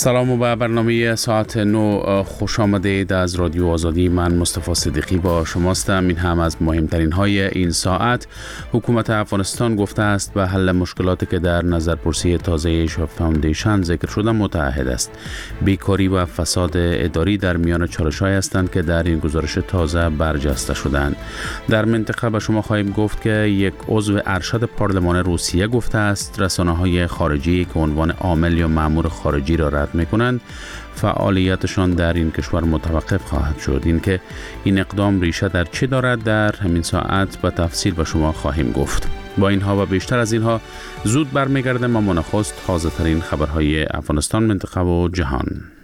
سلام و به برنامه ساعت 9 خوش آمدید. از رادیو آزادی من مصطفی صدیقی با شماستم. این هم از مهمترین های این ساعت. حکومت افغانستان گفته است به حل مشکلاتی که در نظرپرسی تازه ایشا فاوندیشن ذکر شده متعهد است. بیکاری و فساد اداری در میان چالش‌هایی هستند که در این گزارش تازه برجسته شدند. در منطقه به شما خواهیم گفت که یک عضو ارشد پارلمان روسیه گفته است رسانه‌های خارجی که عنوان عامل یا مأمور خارجی را رد می‌کنند فعالیتشان در این کشور متوقف خواهد شد. اینکه این اقدام ریشه در چه دارد در همین ساعت به تفصیل به شما خواهیم گفت. با اینها و بیشتر از اینها زود برمیگردیم اما نخست تازه ترین خبرهای افغانستان، منطقه و جهان.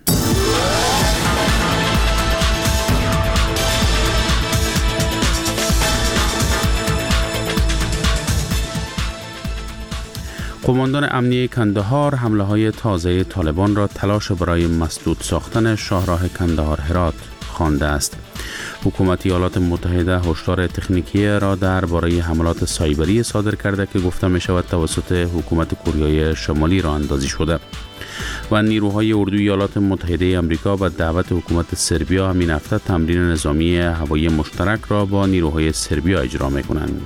قماندان امنیه کندهار حمله‌های تازه طالبان را تلاش برای مسدود ساختن شاهراه کندهار هرات خوانده است. حکومت ایالات متحده هشدار تکنیکی را درباره حملات سایبری صادر کرده که گفته می شود توسط حکومت کره شمالی راه اندازی شده و نیروهای اردوی ایالات متحده آمریکا به دعوت حکومت سربیا همین هفته تمرین نظامی هوایی مشترک را با نیروهای سربیا اجرا می کنند.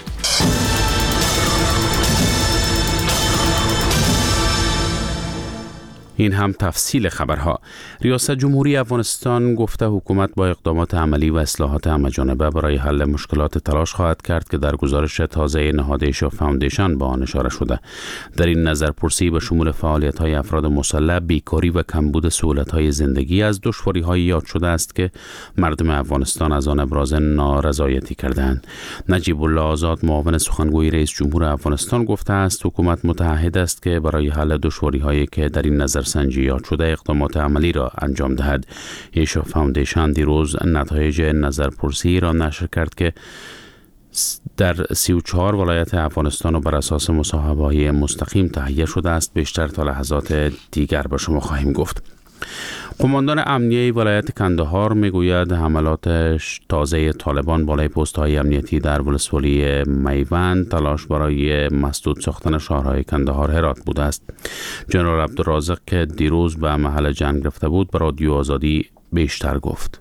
این هم تفصیل خبرها. ریاست جمهوری افغانستان گفته حکومت با اقدامات عملی و اصلاحات همه‌جانبه برای حل مشکلات تلاش خواهد کرد که در گزارش تازه نهاد ایشا فاوندیشن به آن اشاره شده. در این نظرپرسی به شمول فعالیت‌های افراد مسلح، بیکاری و کمبود سهولت‌های زندگی از دشواری‌های یاد شده است که مردم افغانستان از آن ابراز نارضایتی کردند. نجیب الله آزاد معاون سخنگوی رئیس جمهور افغانستان گفته است حکومت متعهد است که برای حل دشواری‌هایی که در این نظرسنجی یاد شده اقدامات عملی را انجام دهد. ایشا فاوندیشن دیروز نتایج نظرپرسی را نشر کرد که در 34 ولایت افغانستان و بر اساس مصاحبه‌های مستقیم تهیه شده است. بیشتر تا لحظات دیگر به شما خواهیم گفت. قماندان امنیه ولایت کندهار میگوید حملات تازه طالبان بالای پست‌های امنیتی در ولسوالی میوند تلاش برای مسدود ساختن شهرهای کندهار هرات بوده است. جنرال عبدالرازق که دیروز به محل جنگ رفته بود به رادیو آزادی بیشتر گفت.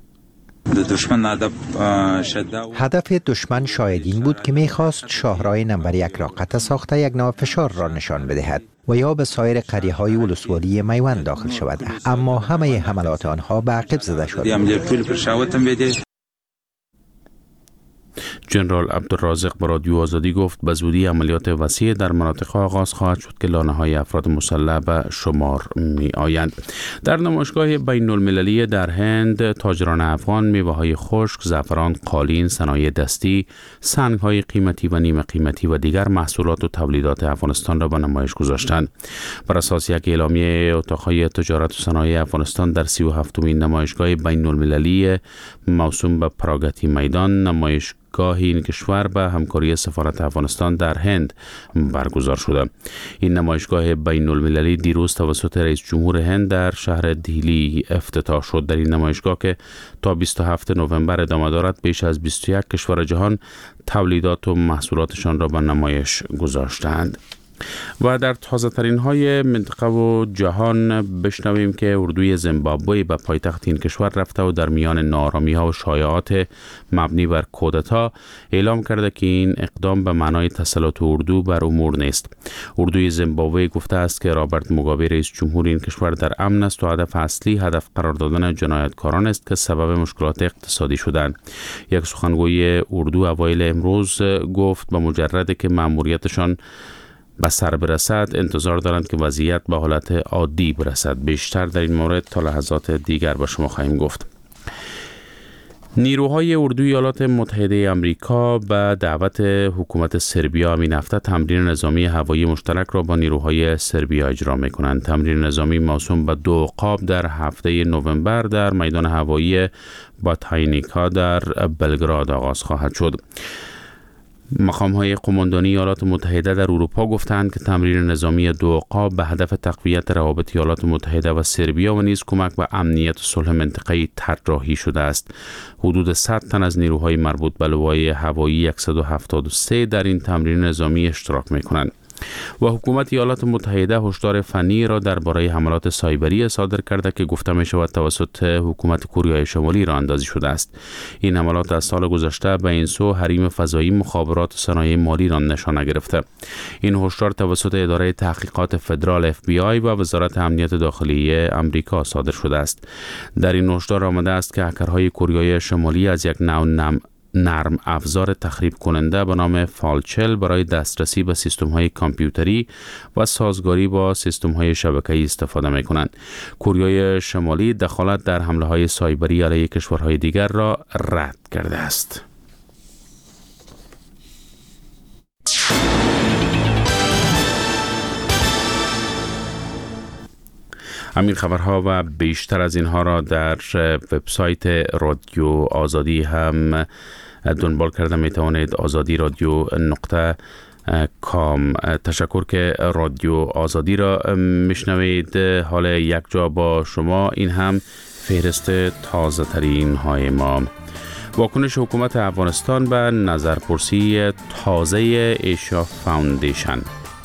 هدف دشمن شاید این بود که می‌خواست شاهراه نمبر 1 را قطع ساخته یک نوع فشار را نشان بدهد و یا به سایر قریه‌های ولسوالی میوند داخل شود، اما همه حملات آنها به عقب زده شد. جنرال عبدالرازق به رادیو آزادی گفت به زودی عملیات وسیع در مناطق آغاز خواهد شد که لانه‌های افراد مسلح به شمار می آیند. در نمایشگاه بین المللی در هند تاجران افغان میوه‌های خشک، زعفران، قالین، صنایع دستی، سنگ‌های قیمتی و نیمه قیمتی و دیگر محصولات و تولیدات افغانستان را به نمایش گذاشتند. بر اساس یک اعلامیه اتاق‌های تجارت و صنایع افغانستان در 37مین نمایشگاه بین المللی موسوم به پراگتی میدان نمایشگاه این کشور به همکاری سفارت افغانستان در هند برگزار شده. این نمایشگاه بین المللی دیروز توسط رئیس جمهور هند در شهر دیلی افتتاح شد. در این نمایشگاه که تا 27 نوامبر ادامه دارد بیش از 21 کشور جهان تولیدات و محصولاتشان را به نمایش گذاشتند. و در تازه ترین های منطقه و جهان بشنویم که اردوی زیمبابوه به پایتخت این کشور رفته و در میان نارامی ها و شایعات مبنی بر کودتا اعلام کرده که این اقدام به معنای تسلط اردو بر امور نیست. اردوی زیمبابوه گفته است که رابرت موگابه رئیس جمهور این کشور در امن است و هدف اصلی هدف قرار دادن جنایتکاران است که سبب مشکلات اقتصادی شدند. یک سخنگوی اردو اوایل امروز گفت به مجرد که مأموریتشان به سر برسد انتظار دارند که وضعیت به حالت عادی برسد. بیشتر در این مورد تا لحظات دیگر با شما خواهیم گفت. نیروهای اردوی ایالات متحده آمریکا به دعوت حکومت سربیا همین هفته تمرین نظامی هوایی مشترک را با نیروهای سربیا اجرا می‌کنند. تمرین نظامی موسوم به 2 عقاب در هفته نوامبر در میدان هوایی باتاینیکا در بلگراد آغاز خواهد شد. مقام‌های قماندانی ایالات متحده در اروپا گفتند که تمرین نظامی 2 عقاب به هدف تقویت روابط ایالات متحده و سربیا و نیز کمک به امنیت و صلح منطقه‌ای طراحی شده است. حدود 100 تن از نیروهای مربوط به لوای هوایی 173 در این تمرین نظامی اشتراک می‌کنند. و حکومت ایالات متحده هشدار فنی را درباره حملات سایبری صادر کرده که گفته می شود توسط حکومت کره شمالی راه اندازی شده است. این حملات از سال گذشته به این سو حریم فضایی، مخابرات و صنایع مالی را نشانه گرفته. این هشدار توسط اداره تحقیقات فدرال FBI و وزارت امنیت داخلی آمریکا صادر شده است. در این هشدار آمده است که هکرهای کره شمالی از یک نوع نرم افزار تخریب کننده به نام فالچل برای دسترسی به سیستم‌های کامپیوتری و سازگاری با سیستم‌های شبکه‌ای استفاده می‌کنند. کره شمالی دخالت در حمله‌های سایبری علیه کشورهای دیگر را رد کرده است. همین خبرها و بیشتر از اینها را در وبسایت رادیو آزادی هم دنبال کرده می توانید. آزادی رادیو .com. تشکر که رادیو آزادی را میشنوید. حال یک جا با شما، این هم فهرست تازه ترین های ما. واکنش حکومت افغانستان به نظرپرسی تازه ایشیا فاوندیشن.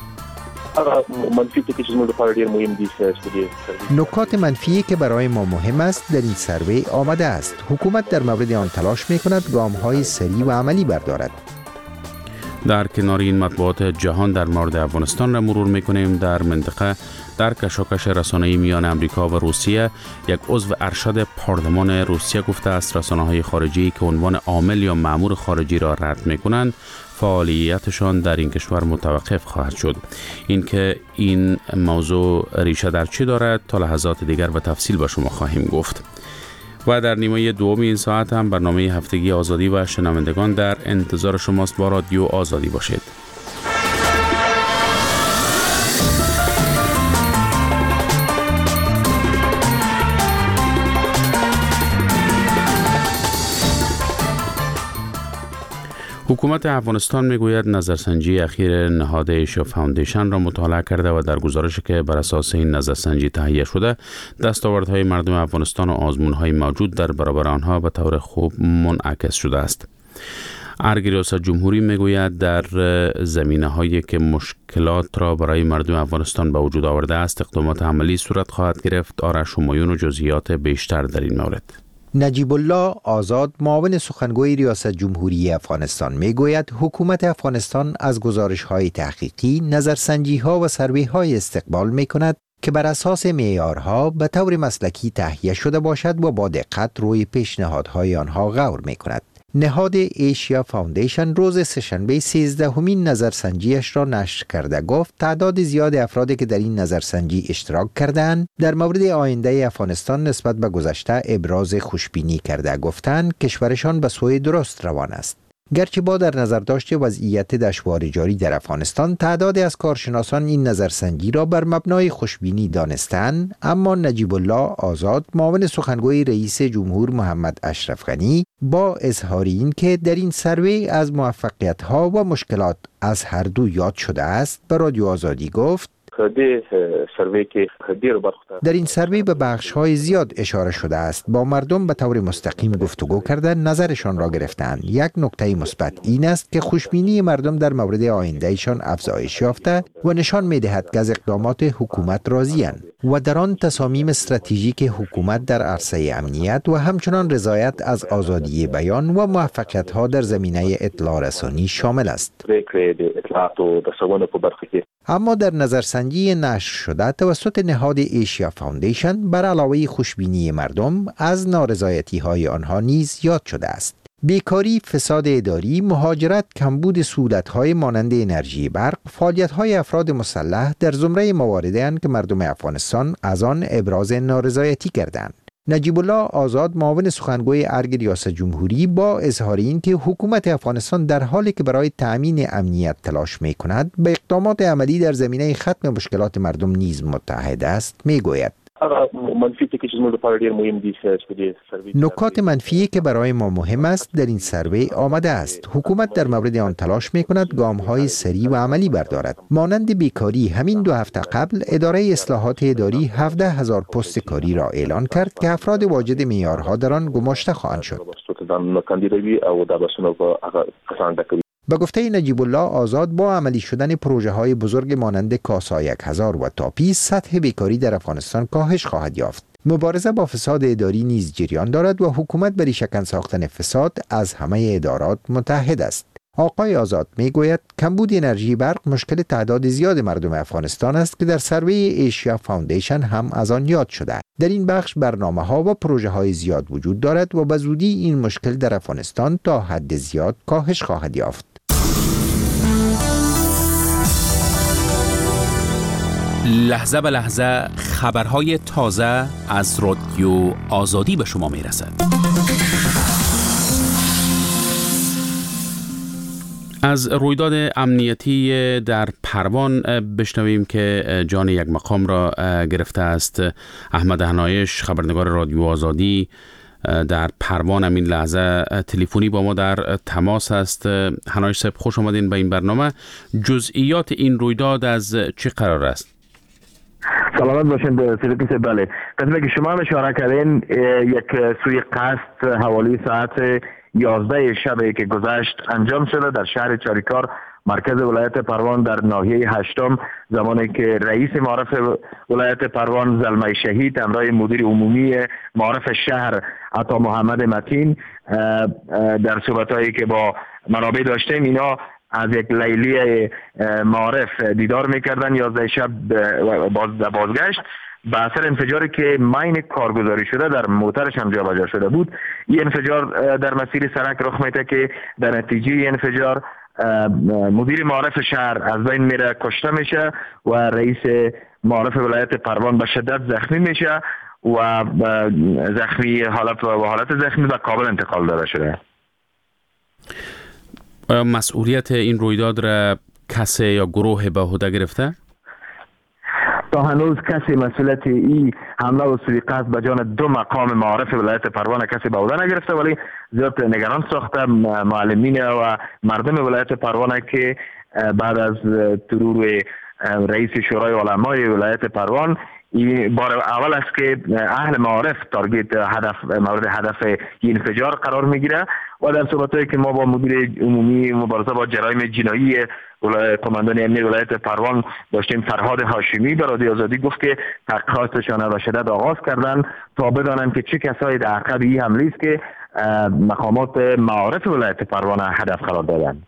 نکات منفی که برای ما مهم است در این سروی آمده است. حکومت در مورد آن تلاش می کند گام‌های سریع و عملی بردارد. در کنار این مطبوعات جهان در مورد افغانستان را مرور می‌کنیم. در منطقه در کشاکش رسانه‌ای میان امریکا و روسیه، یک عضو ارشد پارلمان روسیه گفته است رسانه‌های خارجی که عنوان عامل یا مأمور خارجی را رد می‌کنند فعالیتشان در این کشور متوقف خواهد شد. این موضوع ریشه در چی دارد تا لحظات دیگر به تفصیل به شما خواهیم گفت. و در نیمه دوم این ساعت هم برنامه هفتگی آزادی و شنوندگان در انتظار شماست. با رادیو آزادی باشید. حکومت افغانستان میگوید نظرسنجی اخیر نهاد ایشیا فاوندیشن را مطالعه کرده و در گزارشی که بر اساس این نظرسنجی تهیه شده، دستاوردهای مردم افغانستان و آزمون‌های موجود در برابر آنها به طور خوب منعکس شده است. ارگ ریاست جمهوری میگوید در زمینه‌هایی که مشکلات را برای مردم افغانستان به وجود آورده است، اقدامات عملی صورت خواهد گرفت. آرش همایون و جزئیات بیشتر در این مورد. نجیب الله آزاد، معاون سخنگوی ریاست جمهوری افغانستان میگوید حکومت افغانستان از گزارش‌های تحقیقی، نظرسنجی‌ها و سروی‌های استقبال می‌کند که بر اساس معیارها به طور مسلکی تهیه شده باشد و با دقت روی پیشنهادهای آنها غور می‌کند. نهاد ایشیا فاوندیشن روز سه‌شنبه 13مین نظرسنجیش را نشر کرده گفت تعداد زیاد افرادی که در این نظرسنجی اشتراک کردند در مورد آینده افغانستان نسبت به گذشته ابراز خوشبینی کرده، گفتند کشورشان به سوی درست روان است. گرچه با در نظر داشت وضعیت دشوار جاری در افغانستان تعدادی از کارشناسان این نظرسنجی را بر مبنای خوشبینی دانستند، اما نجیب الله آزاد، معاون سخنگوی رئیس جمهور محمد اشرف غنی، با اظهار این که در این سروی از موفقیت‌ها و مشکلات از هر دو یاد شده است، به رادیو آزادی گفت در این سروی به بخش‌های زیاد اشاره شده است. با مردم به طور مستقیم گفتگو کردن، نظرشان را گرفتند. یک نکته مثبت این است که خوشبینی مردم در مورد آیندهشان افزایش یافته و نشان می‌دهد که از اقدامات حکومت راضی‌اند و در آن تصامیم استراتژیک حکومت در عرصه امنیت و همچنان رضایت از آزادی بیان و موفقیت‌ها در زمینه اطلاع رسانی شامل است. اما در نظرسنجی نشر شده توسط نهاد ایشیا فاوندیشن بر علاوه خوشبینی مردم از نارضایتی‌های آنها نیز یاد شده است. بیکاری، فساد اداری، مهاجرت، کمبود سهولت‌های مانند انرژی برق، فعالیت‌های افراد مسلح در زمره مواردی اند که مردم افغانستان از آن ابراز نارضایتی کردند. نجیب الله آزاد، معاون سخنگوی ارگ ریاست جمهوری، با اظهار این که حکومت افغانستان در حالی که برای تأمین امنیت تلاش می‌کند، به اقدامات عملی در زمینه ختم مشکلات مردم نیز متحد است، می‌گوید. نکات منفی که برای ما مهم است در این سروی آمده است. حکومت در مورد آن تلاش می‌کند گام‌های سریع و عملی بردارد. مانند بیکاری، همین 2 هفته قبل اداره اصلاحات اداری 17,000 پست کاری را اعلان کرد که افراد واجد معیارها در آن گماشته خواهند شد. به گفته نجیب الله آزاد، با عملی شدن پروژه های بزرگ مانند کاسا 1000 و تاپی، سطح بیکاری در افغانستان کاهش خواهد یافت. مبارزه با فساد اداری نیز جریان دارد و حکومت برای شکن ساختن فساد از همه ادارات متحد است. آقای آزاد میگوید کمبود انرژی برق مشکل تعداد زیاد مردم افغانستان است که در سروی ایشیا فاوندیشن هم از آن یاد شده. در این بخش برنامه‌ها و پروژه‌های زیاد وجود دارد و به زودی این مشکل در افغانستان تا حد زیاد کاهش خواهد یافت. لحظه به لحظه خبرهای تازه از رادیو آزادی به شما میرسد. از رویداد امنیتی در پروان بشنویم که جان یک مقام را گرفته است. احمد هنایش، خبرنگار رادیو آزادی در پروان، همین لحظه تلفنی با ما در تماس است. هنایش صاحب، خوش آمدین به این برنامه. جزئیات این رویداد از چه قرار است؟ سلامت باشین صدیقی صاحب. بله، قسمی که شما هم اشاره کردین، یک سوی قصد حوالی ساعت 11 شب که گذشت انجام شده در شهر چاریکار، مرکز ولایت پروان، در ناحیه هشتم، زمانی که رئیس معارف ولایت پروان زلمه شهید همراه مدیر عمومی معارف شهر عطا محمد متین در صحبت‌هایی که با منابع داشتیم، اینا از یک لیلی معارف دیدار میکردن. 11 شب بازگشت به اثر انفجاری که مین کارگزاری شده در موترش هم جابجا شده بود. این انفجار در مسیر سرک رخ میده که در نتیجه این انفجار مدیر معارف شهر از بین میره، کشته میشه و رئیس معارف ولایت پروان به شدت زخمی میشه و زخمی حالت زخمی به کابل انتقال داده شده. مسئولیت این رویداد را کسی یا گروه به عهده گرفته؟ تا هنوز کسی مسئولیت این حمله و سوی قصد به جان دو مقام معارف ولایت پروان کسی به عهده نگرفته، ولی زیاد نگران ساخته معلمین و مردم ولایت پروان که بعد از ترور رئیس شورای علمای ولایت پروان این بار اول است که اهل معارف تارگت مورد هدف این انفجار قرار میگیره. و در صحبتایی که ما با مدیر عمومی مبارزه با جرایم جنایی قماندان امنیت ولایت پروان داشتیم، فرهاد هاشمی، به رادیو آزادی گفت که تحقیقاتشان به شدت آغاز کردن تا بدانند که چه کسایی در عقب این حمله است که مقامات معارف ولایت پروان هدف قرار دادند.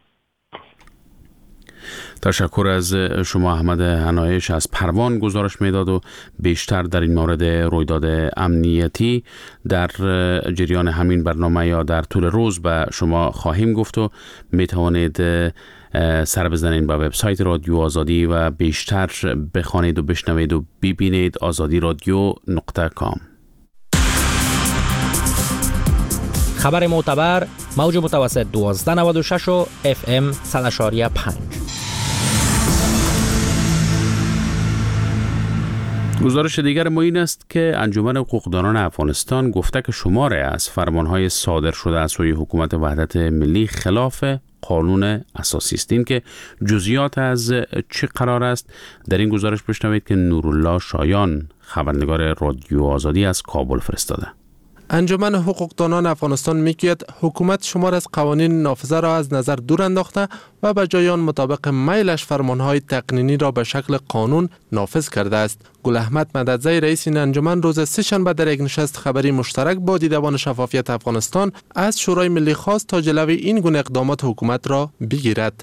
تشکر از شما احمد هنایش از پروان گزارش میداد و بیشتر در این مورد رویداد امنیتی در جریان همین برنامه یا در طول روز به شما خواهیم گفت و می توانید سر بزنید به وبسایت رادیو آزادی و بیشتر بخوانید و بشنوید و ببینید azadiradyo.com. خبر معتبر، موج متوسط 1296 و FM 100.5. گزارش دیگر ما این است که انجمن حقوقدانان افغانستان گفته که شماری از فرمانهای صادر شده از سوی حکومت وحدت ملی خلاف قانون اساسی است. این که جزئیات از چه قرار است در این گزارش بشنوید که نورالله شایان، خبرنگار رادیو آزادی از کابل فرستاده. انجمن حقوقدانان افغانستان میگوید حکومت شمار از قوانین نافذه را از نظر دور انداخته و به جای آن مطابق میلش فرمانهای تقنینی را به شکل قانون نافذ کرده است. گل احمد مددزی، رئیس این انجمن، روز سه‌شنبه در یک نشست خبری مشترک با دیدبان شفافیت افغانستان از شورای ملی خواست تا جلوی این گونه اقدامات حکومت را بگیرد.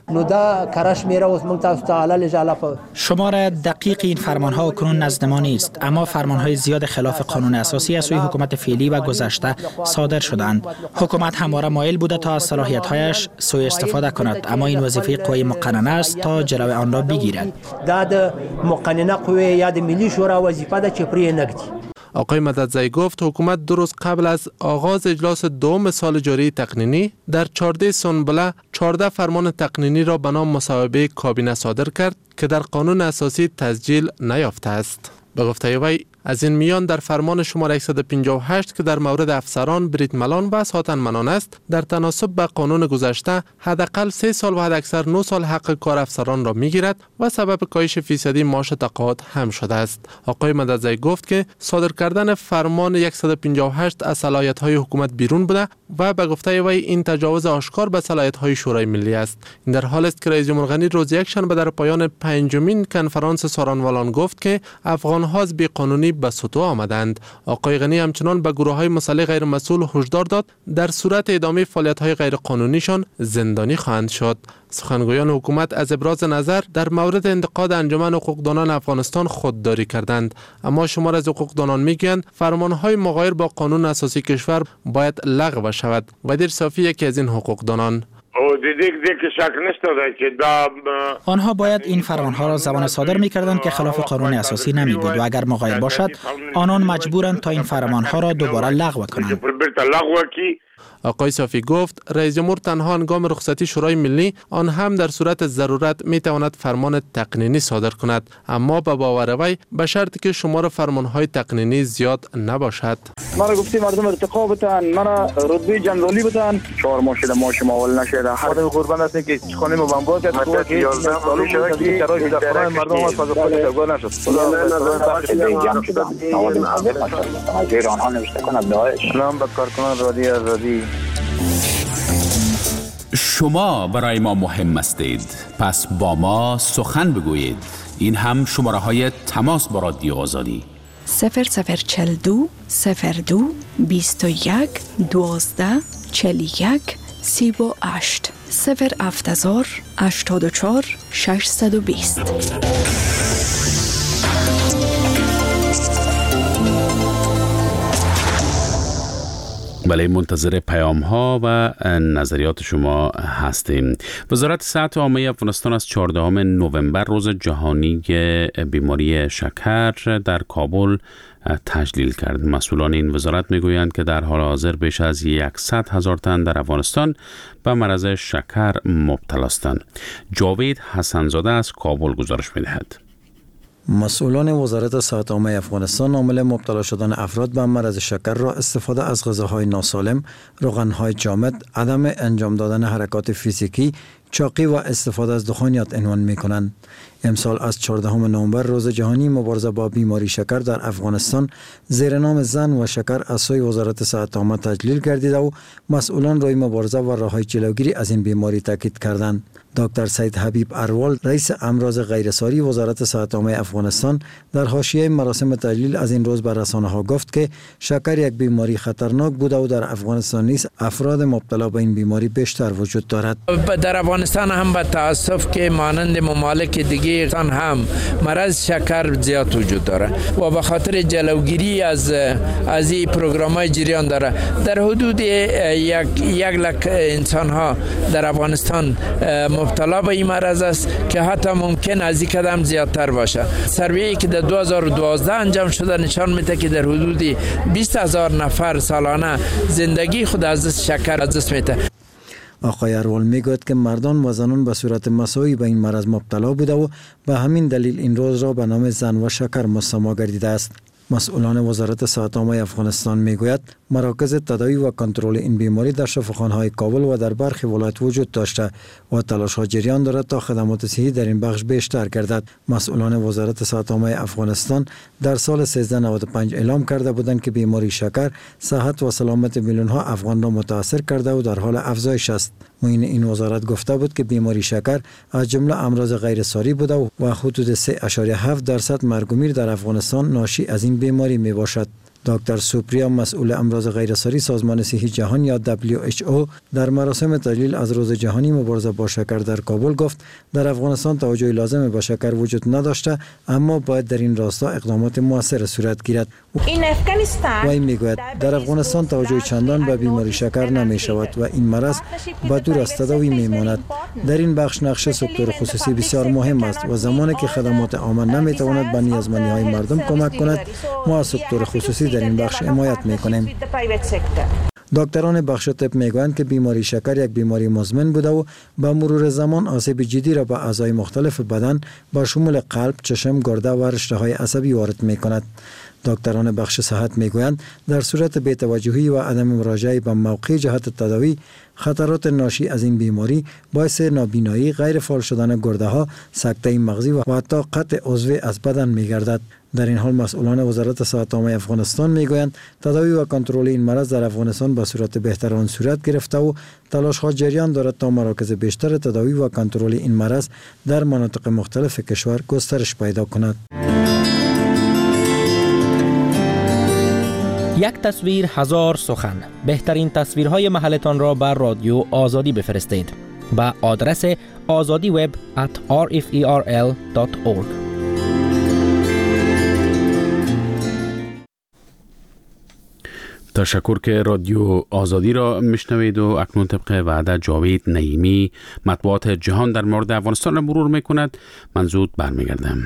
شمار دقیق این فرمانها کنون نزد ما نیست، اما فرمانهای زیاد خلاف قانون اساسی از سوی حکومت فعلی و گذشته صادر شدند. حکومت همواره مایل بوده تا از صلاحیت‌هایش سوء استفاده کند، اما این وظیفه قوه مقننه است تا جلوی آن را بگیرد. مقننه قوه یاد ملی شورا وظیفه ده چپری نگدی. آقای مددزی گفت حکومت 2 روز قبل از آغاز اجلاس دوم سال جاری تقنینی در 14 سنبله 14 فرمان تقنینی را به نام مصوبه کابینه صادر کرد که در قانون اساسی تسجیل نیافته است. به گفته وی از این میان در فرمان شماره 158 که در مورد افسران، بریدملان و ساتنمنان است، در تناسب با قانون گذشته حداقل 3 سال و حداکثر 9 سال حق کار افسران را میگیرد و سبب کاهش فیصدی معاش تقاعد هم شده است. آقای مددزی گفت که صادر کردن فرمان 158 از صلاحیت‌های حکومت بیرون بوده و به گفته وی این تجاوز آشکار به صلاحیت‌های شورای ملی است. این در حال است که رئیس جمهور غنی روز یکشنبه در پایان 5مین کنفرانس سارانوالان گفت که افغان‌ها از بی‌قانونی به سطوح آمدند. آقای غنی همچنان به گروه‌های مسلح غیر مسئول هشدار داد در صورت ادامه فعالیت‌های غیر قانونیشان زندانی خواهند شد. سخنگویان حکومت از ابراز نظر در مورد انتقاد انجمن حقوقدانان افغانستان خودداری کردند، اما شمار از حقوقدانان میگویند فرمانهای مغایر با قانون اساسی کشور باید لغو شود. وزیر صافی یکی از این حقوقدانان آنها باید این فرمانها را زمان صادر می‌کردند که خلاف قانون اساسی نمی‌بود و اگر مغایر باشد آنان مجبورند تا این فرمانها را دوباره لغو کنند. آقای صافی گفت رئیس جمهور تنها هنگام رخصتی شورای ملی آن هم در صورت ضرورت می تواند فرمان تقنینی صادر کند، اما به باور وی به شرطی که شمار فرمانهای تقنینی زیاد نباشد. مرا گفتی مردم ارتقا بتن، مرا رتبه جنرالی بتن، 4 ماه شده ماش معول نشده. خودم قربان هستم که خانه ما بمبار کرد تو که 11 سال شده که در مردم از فاز خود تگو نشد. اگر آنها نوشته کند داعش. سلام به کارکنان رادی. شما برای ما مهم هستید، پس با ما سخن بگویید. این هم شماره های تماس با رادیو آزادی 0042 02 21 12 41 38 070 84 620. بله، منتظر پیام ها و نظریات شما هستیم. وزارت صحت عامه افغانستان از 14 نوامبر روز جهانی بیماری شکر در کابل تجلیل کرد. مسئولان این وزارت میگویند که در حال حاضر بیش از 100,000 تن در افغانستان به مرض شکر مبتلا هستند. جاوید حسنزاده از کابل گزارش میدهد. مسئولان وزارت صحت عامه افغانستان عامل مبتلا شدن افراد به مرض شکر را استفاده از غذاهای ناسالم، روغنهای جامد، عدم انجام دادن حرکات فیزیکی، چاقی و استفاده از دخانیات عنوان می کنند. امسال از 14 نوامبر روز جهانی مبارزه با بیماری شکر در افغانستان زیر نام زن و شکر از سوی وزارت صحت عامه تجلیل گردیده و مسئولان روی مبارزه و راههای جلوگیری از این بیماری تاکید کردند. دکتر سید حبیب اروال، رئیس امراض غیرساری وزارت صحت عامه افغانستان، در حاشیه مراسم تجلیل از این روز به رسانه‌ها گفت که شکر یک بیماری خطرناک بوده و در افغانستان نیز افراد مبتلا به این بیماری بیشتر وجود دارد. در افغانستان هم به تاسف که مانند ممالک دیگه هم مرض شکر زیاد وجود داره و به خاطر جلوگیری از این پروگرام‌های جریان داره. در حدود 1 لک انسان ها در افغانستان مبتلا به این مرض است که حتی ممکن از این قدم زیادتر باشه. سروی که در 2012 انجام شده نشان میده که در حدود 20,000 نفر سالانه زندگی خود از شکر از دست میده. آقای اروال میگوید که مردان و زنان به صورت مساوی به این مرض مبتلا بوده و به همین دلیل این روز را به نام زن و شکر مسما گردیده است. مسئولان وزارت صحت عامه افغانستان میگوید مراکز تداوی و کنترل این بیماری در شفاخانه‌های کابل و در برخی ولایت وجود داشته و تلاش‌ها جریان دارد تا خدمات صحی در این بخش بیشتر گردد. مسئولان وزارت صحت عامه افغانستان در سال 1395 اعلام کرده بودند که بیماری شکر صحت و سلامت میلیون‌ها افغان را متاثر کرده و در حال افزایش است. معین این وزارت گفته بود که بیماری شکر از جمله امراض غیرساری بوده و حدود 3.7% مرگ و میر در افغانستان ناشی از این بیماری می باشد. دکتر سوپریا، مسئول امراض غیرساری سازمان صحی جهان یا WHO، در مراسم تجلیل از روز جهانی مبارزه با شکر در کابل گفت در افغانستان توجه لازم به شکر وجود نداشته، اما باید در این راستا اقدامات موثر صورت گیرد. وی میگوید در افغانستان توجه چندان به بیماری شکر نمی شود و این مرض با دور از تداوی می ماند. در این بخش نقش سکتور خصوصی بسیار مهم است و زمانی که خدمات عامه نمی تواند به نیازمندی های مردم کمک کند، ما از سکتور خصوصی در این بخش حمایت میکنیم. دکتران بخش طب میگویند که بیماری شکر یک بیماری مزمن بوده و با مرور زمان آسیب جدی را به اعضای مختلف بدن با شمول قلب، چشم، گرده و رشته های عصبی وارد میکند. دکتران بخش صحت میگویند در صورت بی‌توجهی و عدم مراجعه به موقع جهت تداوی، خطرات ناشی از این بیماری باعث نابینایی، غیر فعال شدن گرده ها، سکته مغزی و حتی قطع عضوی از بدن میگردد. در این حال مسئولان وزارت صحت عامه افغانستان میگویند تداوی و کنترل این مرض در افغانستان به صورت بهتر آن صورت گرفته و تلاش ها جریان دارد تا مراکز بیشتر تداوی و کنترل این مرض در مناطق مختلف کشور گسترش پیدا کند. یک تصویر هزار سخن. بهترین تصویرهای محلتان را بر رادیو آزادی بفرستید با آدرس azadiweb@rferl.org. تشکر که رادیو آزادی را میشنوید و اکنون طبق وعده جاوید نعیمی مطبوعات جهان در مورد افغانستان را مرور میکند. من زود برمیگردم.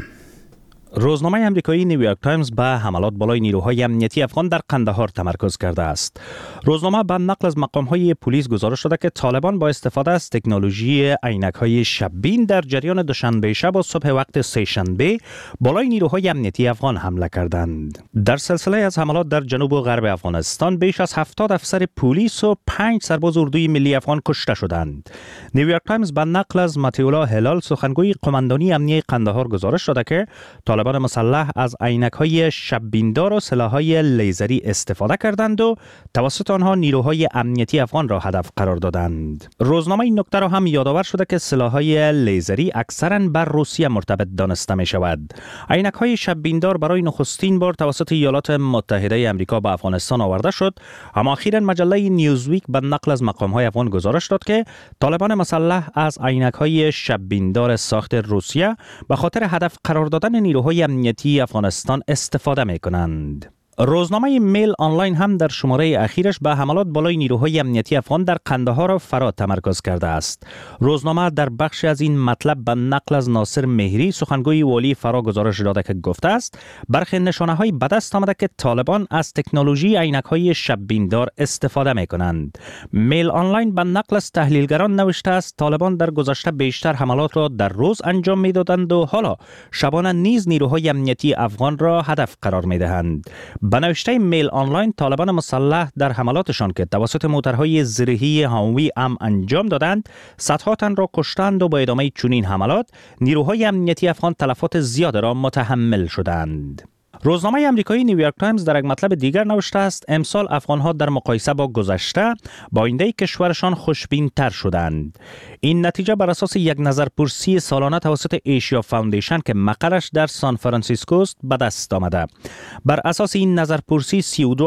روزنامه امریکایی نیویورک تایمز به حملات بالای نیروهای امنیتی افغان در قندهار تمرکز کرده است. روزنامه به نقل از مقام‌های پلیس گزارش داده که طالبان با استفاده از تکنولوژی عینک‌های شب‌بین در جریان دوشنبه شب و صبح وقت سه‌شنبه بالای نیروهای امنیتی افغان حمله کردند. در سلسله از حملات در جنوب و غرب افغانستان بیش از 70 افسر پلیس و 5 سرباز اردوی ملی افغان کشته شدند. نیویورک تایمز به نقل از متیولا هلال سخنگوی قماندانی امنیه قندهار گزارش داده که طالبان مسلح از عینک‌های شب‌بیندار و سلاح‌های لیزری استفاده کردند و توسط آنها نیروهای امنیتی افغان را هدف قرار دادند. روزنامه این نکته را هم یادآور شده که سلاح‌های لیزری اکثراً بر روسیه مرتبط دانسته می‌شود. عینک‌های شب‌بیندار برای نخستین بار توسط ایالات متحده آمریکا به افغانستان آورده شد، اما اخیراً مجله نیوزویک به نقل از مقام‌های افغان گزارش داد که طالبان مسلح از عینک‌های شب‌بیندار ساخت روسیه به خاطر هدف قرار دادن نیروهای امنیتی افغانستان استفاده می‌کنند. روزنامه میل آنلاین هم در شماره اخیرش به حملات بالای نیروهای امنیتی افغان در قندهار و فرات تمرکز کرده است. روزنامه در بخش از این مطلب به نقل از ناصر مهری سخنگوی والی فرا گزارش داده که گفته است برخی نشانه‌های به دست آمده که طالبان از تکنولوژی عینک‌های شب‌بیندار استفاده می‌کنند. میل آنلاین به نقل از تحلیلگران نوشته است طالبان در گذشته بیشتر حملات را در روز انجام می‌دادند و حالا شبانه نیز نیروهای امنیتی افغان را هدف قرار می‌دهند. به نوشته میل آنلاین طالبان مسلح در حملاتشان که توسط موترهای زرهی هاوی انجام دادند صدها تن را کشتند و با ادامه چنین حملات نیروهای امنیتی افغان تلفات زیاد را متحمل شدند. روزنامه امریکایی نیویورک تایمز در یک مطلب دیگر نوشته است امسال افغان‌ها در مقایسه با گذشته با آینده کشورشان خوشبین‌تر شدند. این نتیجه بر اساس یک نظرپرسی سالانه توسط ایشیا فاوندیشن که مقرش در سان فرانسیسکو است به دست آمده. بر اساس این نظرپرسی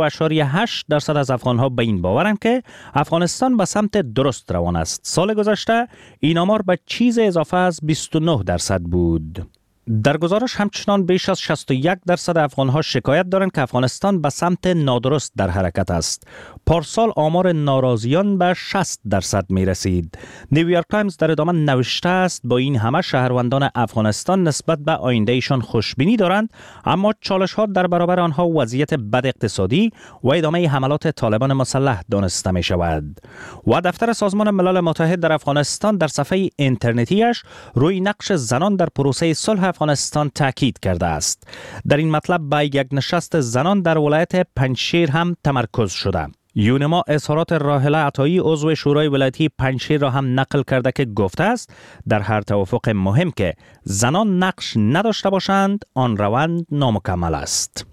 32.8% از افغان‌ها به این باورند که افغانستان به سمت درست روان است. سال گذشته این آمار به چیز اضافه از 29% بود. در گزارش همچنان بیش از 61% افغان‌ها شکایت دارند که افغانستان به سمت نادرست در حرکت است. پارسال آمار ناراضیان به 60% می رسید. نیویورک تایمز در ادامه نوشته است با این همه شهروندان افغانستان نسبت به آیندهشان خوشبینی دارند، اما چالش‌ها در برابر آنها وضعیت بد اقتصادی و ادامه حملات طالبان مسلح دانسته می شود. و دفتر سازمان ملل متحد در افغانستان در صفحه اینترنتیش روی نقش زنان در پروسه صلح افغانستان تاکید کرده است. در این مطلب به یک نشست زنان در ولایت پنجشیر هم تمرکز شده. یونما اظهارات راحله عطایی عضو شورای ولایتی پنجشیر را هم نقل کرده که گفته است در هر توافق مهم که زنان نقش نداشته باشند آن روند نامکمل است.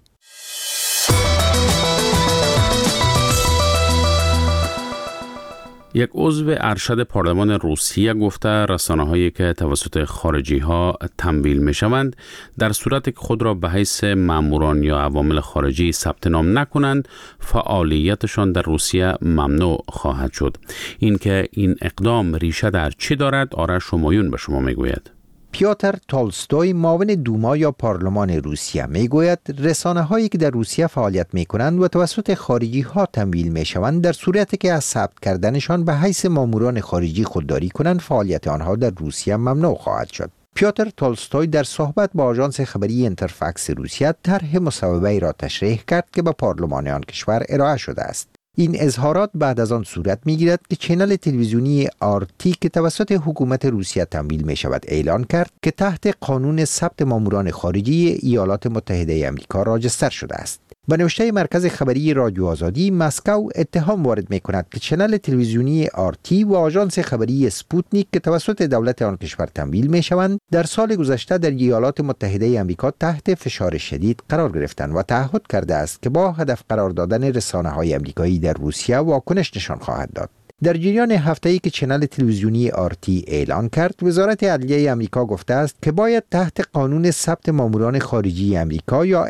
یک عضو ارشد پارلمان روسیه گفته رسانه‌هایی که توسط خارجی‌ها تمویل می‌شوند در صورت که خود را به حیث ماموران یا عوامل خارجی ثبت نام نکنند فعالیتشان در روسیه ممنوع خواهد شد. اینکه این اقدام ریشه در چی دارد آرش شمایون به شما میگوید. پیاتر تولستوی معاون دوما یا پارلمان روسیه میگوید رسانه هایی که در روسیه فعالیت می کنند و توسط خارجی ها تمویل می شوند در صورتی که از ثبت کردنشان به حیث ماموران خارجی خودداری کنند فعالیت آنها در روسیه ممنوع خواهد شد. پیاتر تولستوی در صحبت با آژانس خبری اینترفکس روسیه طرح مصوبه‌ای را تشریح کرد که به پارلمان آن کشور ارائه شده است. این اظهارات بعد از آن صورت می‌گیرد که چنل تلویزیونی آرتی که توسط حکومت روسیه تمویل می‌شود اعلان کرد که تحت قانون ثبت ماموران خارجی ایالات متحده آمریکا راجستر شده است. به نوشته مرکز خبری رادیو آزادی، مسکو اتهام وارد می‌کند که چنل تلویزیونی آرتی و آژانس خبری اسپوتنیک که توسط دولت آن کشور تمویل می‌شوند، در سال گذشته در ایالات متحده آمریکا تحت فشار شدید قرار گرفتند و تعهد کرده است که با هدف قرار دادن رسانه‌های آمریکایی در روسیه واکنش نشان خواهد داد. در جریان هفته‌ای که چنل تلویزیونی آرتی اعلان کرد، وزارت عدلیه آمریکا گفته است که باید تحت قانون ثبت ماموران خارجی آمریکا یا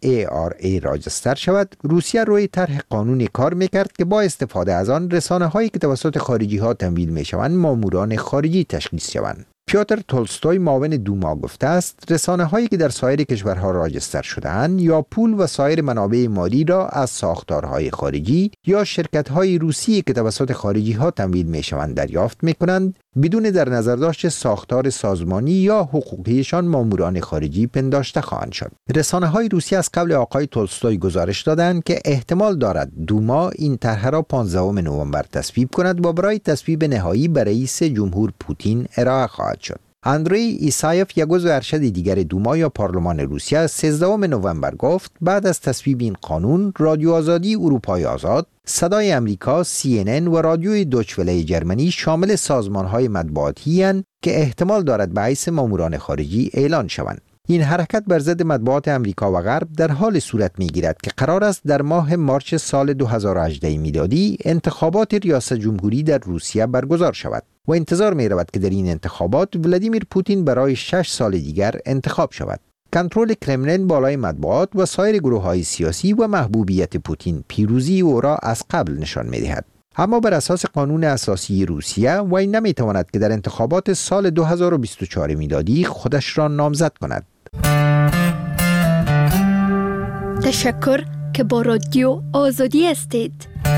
FARA راجستر شود. روسیه روی طرح قانونی کار می‌کرد که با استفاده از آن رسانه‌هایی که توسط خارجی‌ها تمویل می‌شوند ماموران خارجی تشخیص شوند. پیوتر تولستوی معاون دوما گفته است رسانه‌هایی که در سایر کشورها راجستر شده‌اند یا پول و سایر منابع مالی را از ساختارهای خارجی یا شرکت‌های روسی که توسط خارجی‌ها تمویل می‌شوند دریافت می‌کنند، بدون در نظر داشت ساختار سازمانی یا حقوقیشان ماموران خارجی پنداشته خواهند شد. رسانه‌های روسی از قبل آقای تولستوی گزارش دادند که احتمال دارد دوما این طرح را 15 نوامبر تصویب کند و برای تصویب نهایی به رئیس جمهور پوتین ارائه خواهد شد. اندری ایسایف، یک عضو ارشد دیگر دوما یا پارلمان روسیه، 13 نوامبر گفت بعد از تصویب این قانون، رادیو آزادی اروپای آزاد، صدای امریکا، CNN و رادیوی دویچه وله جرمنی شامل سازمان‌های مطبوعاتی اند که احتمال دارد به حیث ماموران خارجی اعلان شوند. این حرکت بر ضد مطبوعات امریکا و غرب در حال صورت می‌گیرد که قرار است در ماه مارچ سال 2018 میلادی انتخابات ریاست جمهوری در روسیه برگزار شود و انتظار می‌رود که در این انتخابات ولادیمیر پوتین برای 6 سال دیگر انتخاب شود. کنترل کرملین بالای مطبوعات و سایر گروه‌های سیاسی و محبوبیت پوتین پیروزی او را از قبل نشان می‌دهد. اما بر اساس قانون اساسی روسیه وی نمی‌تواند که در انتخابات سال 2024 میلادی خودش را نامزد کند. تشکر که با رادیو آزادی هستید.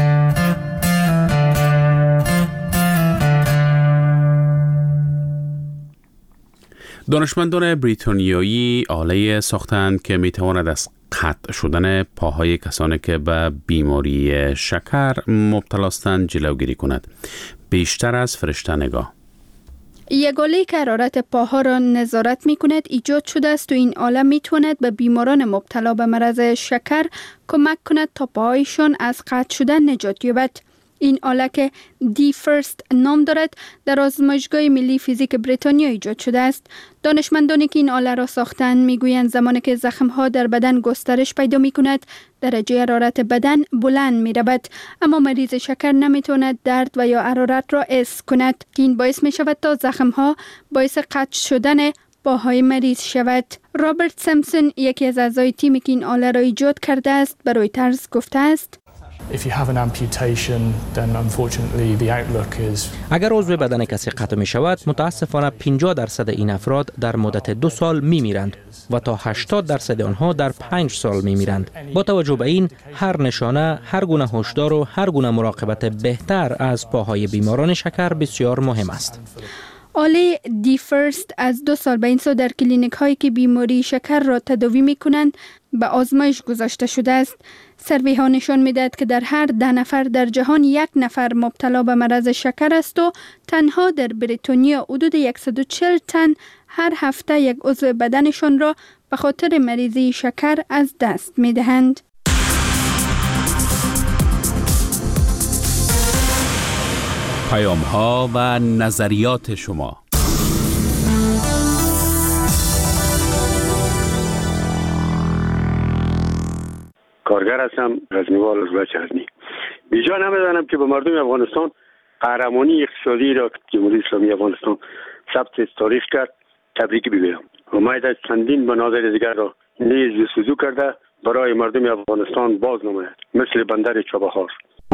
دانشمندان بریتانیایی آله ساختند که میتواند از قطع شدن پاهای کسانی که به بیماری شکر مبتلا هستند جلوگیری کند. بیشتر از فرشته نگاه. یک آله که حرارت پاها را نظارت می کند ایجاد شده است و این آله می تواند به بیماران مبتلا به مرض شکر کمک کند تا پاهایشان از قطع شدن نجات یابد. این آله که دی فرست نام دارد در آزمایشگاه ملی فیزیک بریتانیا ایجاد شده است. دانشمندانی که این آله را ساختند میگویند زمانی که زخم‌ها در بدن گسترش پیدا می کند درجه حرارت بدن بلند می رود، اما مریض شکر نمی تواند درد و یا حرارت را حس کند که این باعث می شود تا زخم‌ها باعث قطع شدن پاهای مریض شود. رابرت سیمپسون، یکی از اعضای تیمی که این آله را ایجاد کرده است، به رویترز گفته است اگر عضو بدن کسی قطع می شود، متاسفانه 50% این افراد در مدت 2 سال می میرند و تا 80% آنها در 5 سال می میرند. با توجه به این، هر نشانه، هر گونه هشدار و هر گونه مراقبت بهتر از پاهای بیماران شکر بسیار مهم است. آله دی فرست از 2 سال به این سو در کلینیک هایی که بیماری شکر را تداوی می کنند به آزمایش گذاشته شده است. سروی ها نشان می دهد که در هر 10 نفر در جهان 1 نفر مبتلا به مرض شکر است و تنها در بریتانیا حدود 140 تن هر هفته یک عضو بدنشان را به خاطر مریضی شکر از دست می دهند. پیام ها و نظریات شما. کارگر هستم، غزنیوال از بچه هزمی. بیجا نمیدانم که به مردم افغانستان قهرمانی اقتصادی را جمهوری اسلامی افغانستان ثبت تاریخ کرد تبریک بگویم. امید است چندین مناظر دیگر را نیز جستجو کرده برای مردم افغانستان باز نماید، مثل بندر چابهار.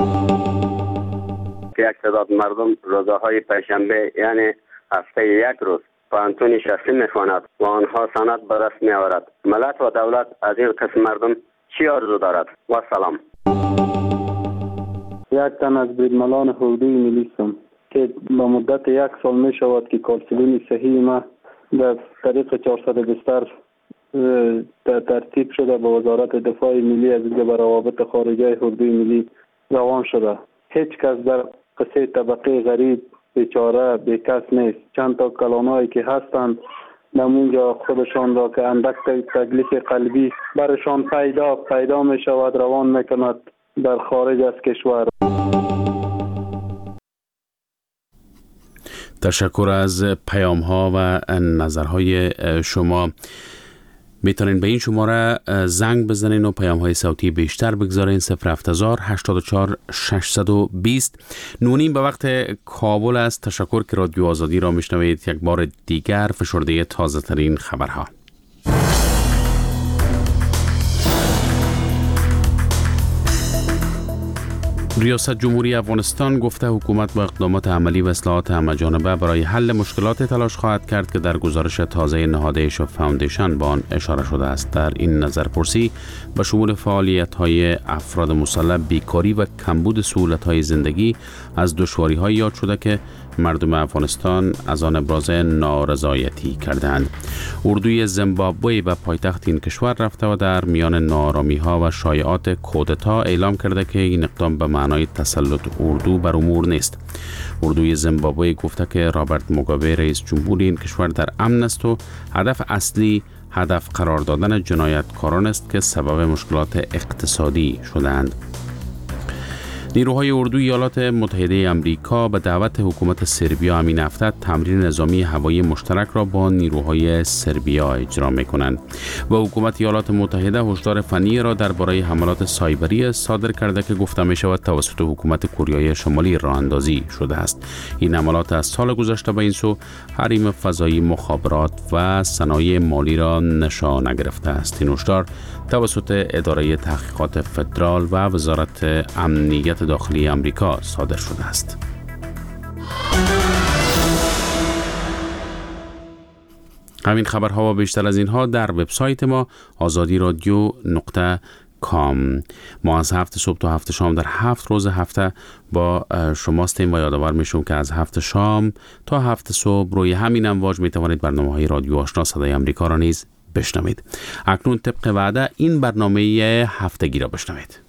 یک تعداد مردم روزهای پنجشنبه یعنی هفته 1 روز پانتون شخصی میخواند و آنها سند به دست میآورد. ملت و دولت از این قسم مردم چی آرزو دارد؟ و سلام. یک تن از بریدملان حقوقی ملی هستم که به مدت 1 سال می شود که کارسلین صحیح ما در طریق 400 بستر ترتیب شده به وزارت دفاع ملی از به روابط خارجه حقوقی ملی روان شده. هیچ کس در قصه طبقه غریب بیچاره بیکس نیست. چند تا کلانایی که هستند نمونجا خودشان را که اندک تکلیف قلبی برشان پیدا می شود روان می کند در خارج از کشور. تشکر از پیام ها و نظرهای شما. میتونین به این شماره زنگ بزنین و پیام های صوتی بیشتر بگذارین. 070 84 620 9:30 به وقت کابل است. تشکر که رادیو آزادی را میشنوید. یک بار دیگر فشرده تازه ترین خبرها. ریاست جمهوری افغانستان گفته حکومت با اقدامات عملی و اصلاحات همه‌جانبه برای حل مشکلات تلاش خواهد کرد که در گزارش تازه نهاد ایشا فاوندیشن به آن اشاره شده است. در این نظرپرسی به شمول فعالیت‌های افراد مسلح، بیکاری و کمبود سهولت‌های زندگی از دشواری‌های یاد شده که مردم افغانستان از آن ابراز نارضایتی کردند. اردوی زیمبابوه به پایتخت این کشور رفته و در میان ناآرامی‌ها و شایعات کودتا اعلام کرده که این اقدام به معنای تسلط اردو بر امور نیست. اردوی زیمبابوه گفته که رابرت موگابه رئیس جمهور این کشور در امن است و هدف قرار دادن جنایتکاران است که سبب مشکلات اقتصادی شدند. نیروهای اردوی ایالات متحده آمریکا به دعوت حکومت سربیا همین هفته تمرین نظامی هوایی مشترک را با نیروهای سربیا اجرا می‌کنند و حکومت ایالات متحده هشدار فنی را درباره حملات سایبری صادر کرده که گفته می‌شود توسط حکومت کره شمالی راه اندازی شده است. این حملات از سال گذشته به این سو حریم فضایی، مخابرات و صنایع مالی را نشانه گرفته است. این هشدار توسط اداره تحقیقات فدرال و وزارت امنیت داخلی آمریکا صادر شده است. همین خبرها و بیشتر از اینها در وبسایت ما azadi.radio.com. ما از 7 صبح تا 7 شام در 7 روز هفته با شماستیم و یادآور میشم که از 7 شام تا 7 صبح روی همین امواج میتوانید برنامه‌های رادیو آشنا صدای آمریکا را نیز بشنوید. اکنون طبق وعده این برنامه هفتگی را بشنوید.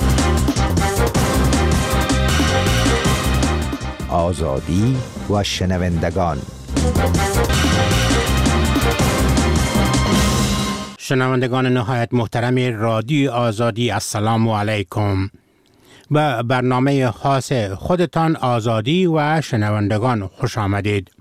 آزادی و شنوندگان. شنوندگان نهایت محترم رادیو آزادی، السلام علیکم. به برنامه خاص خودتان آزادی و شنوندگان خوش آمدید.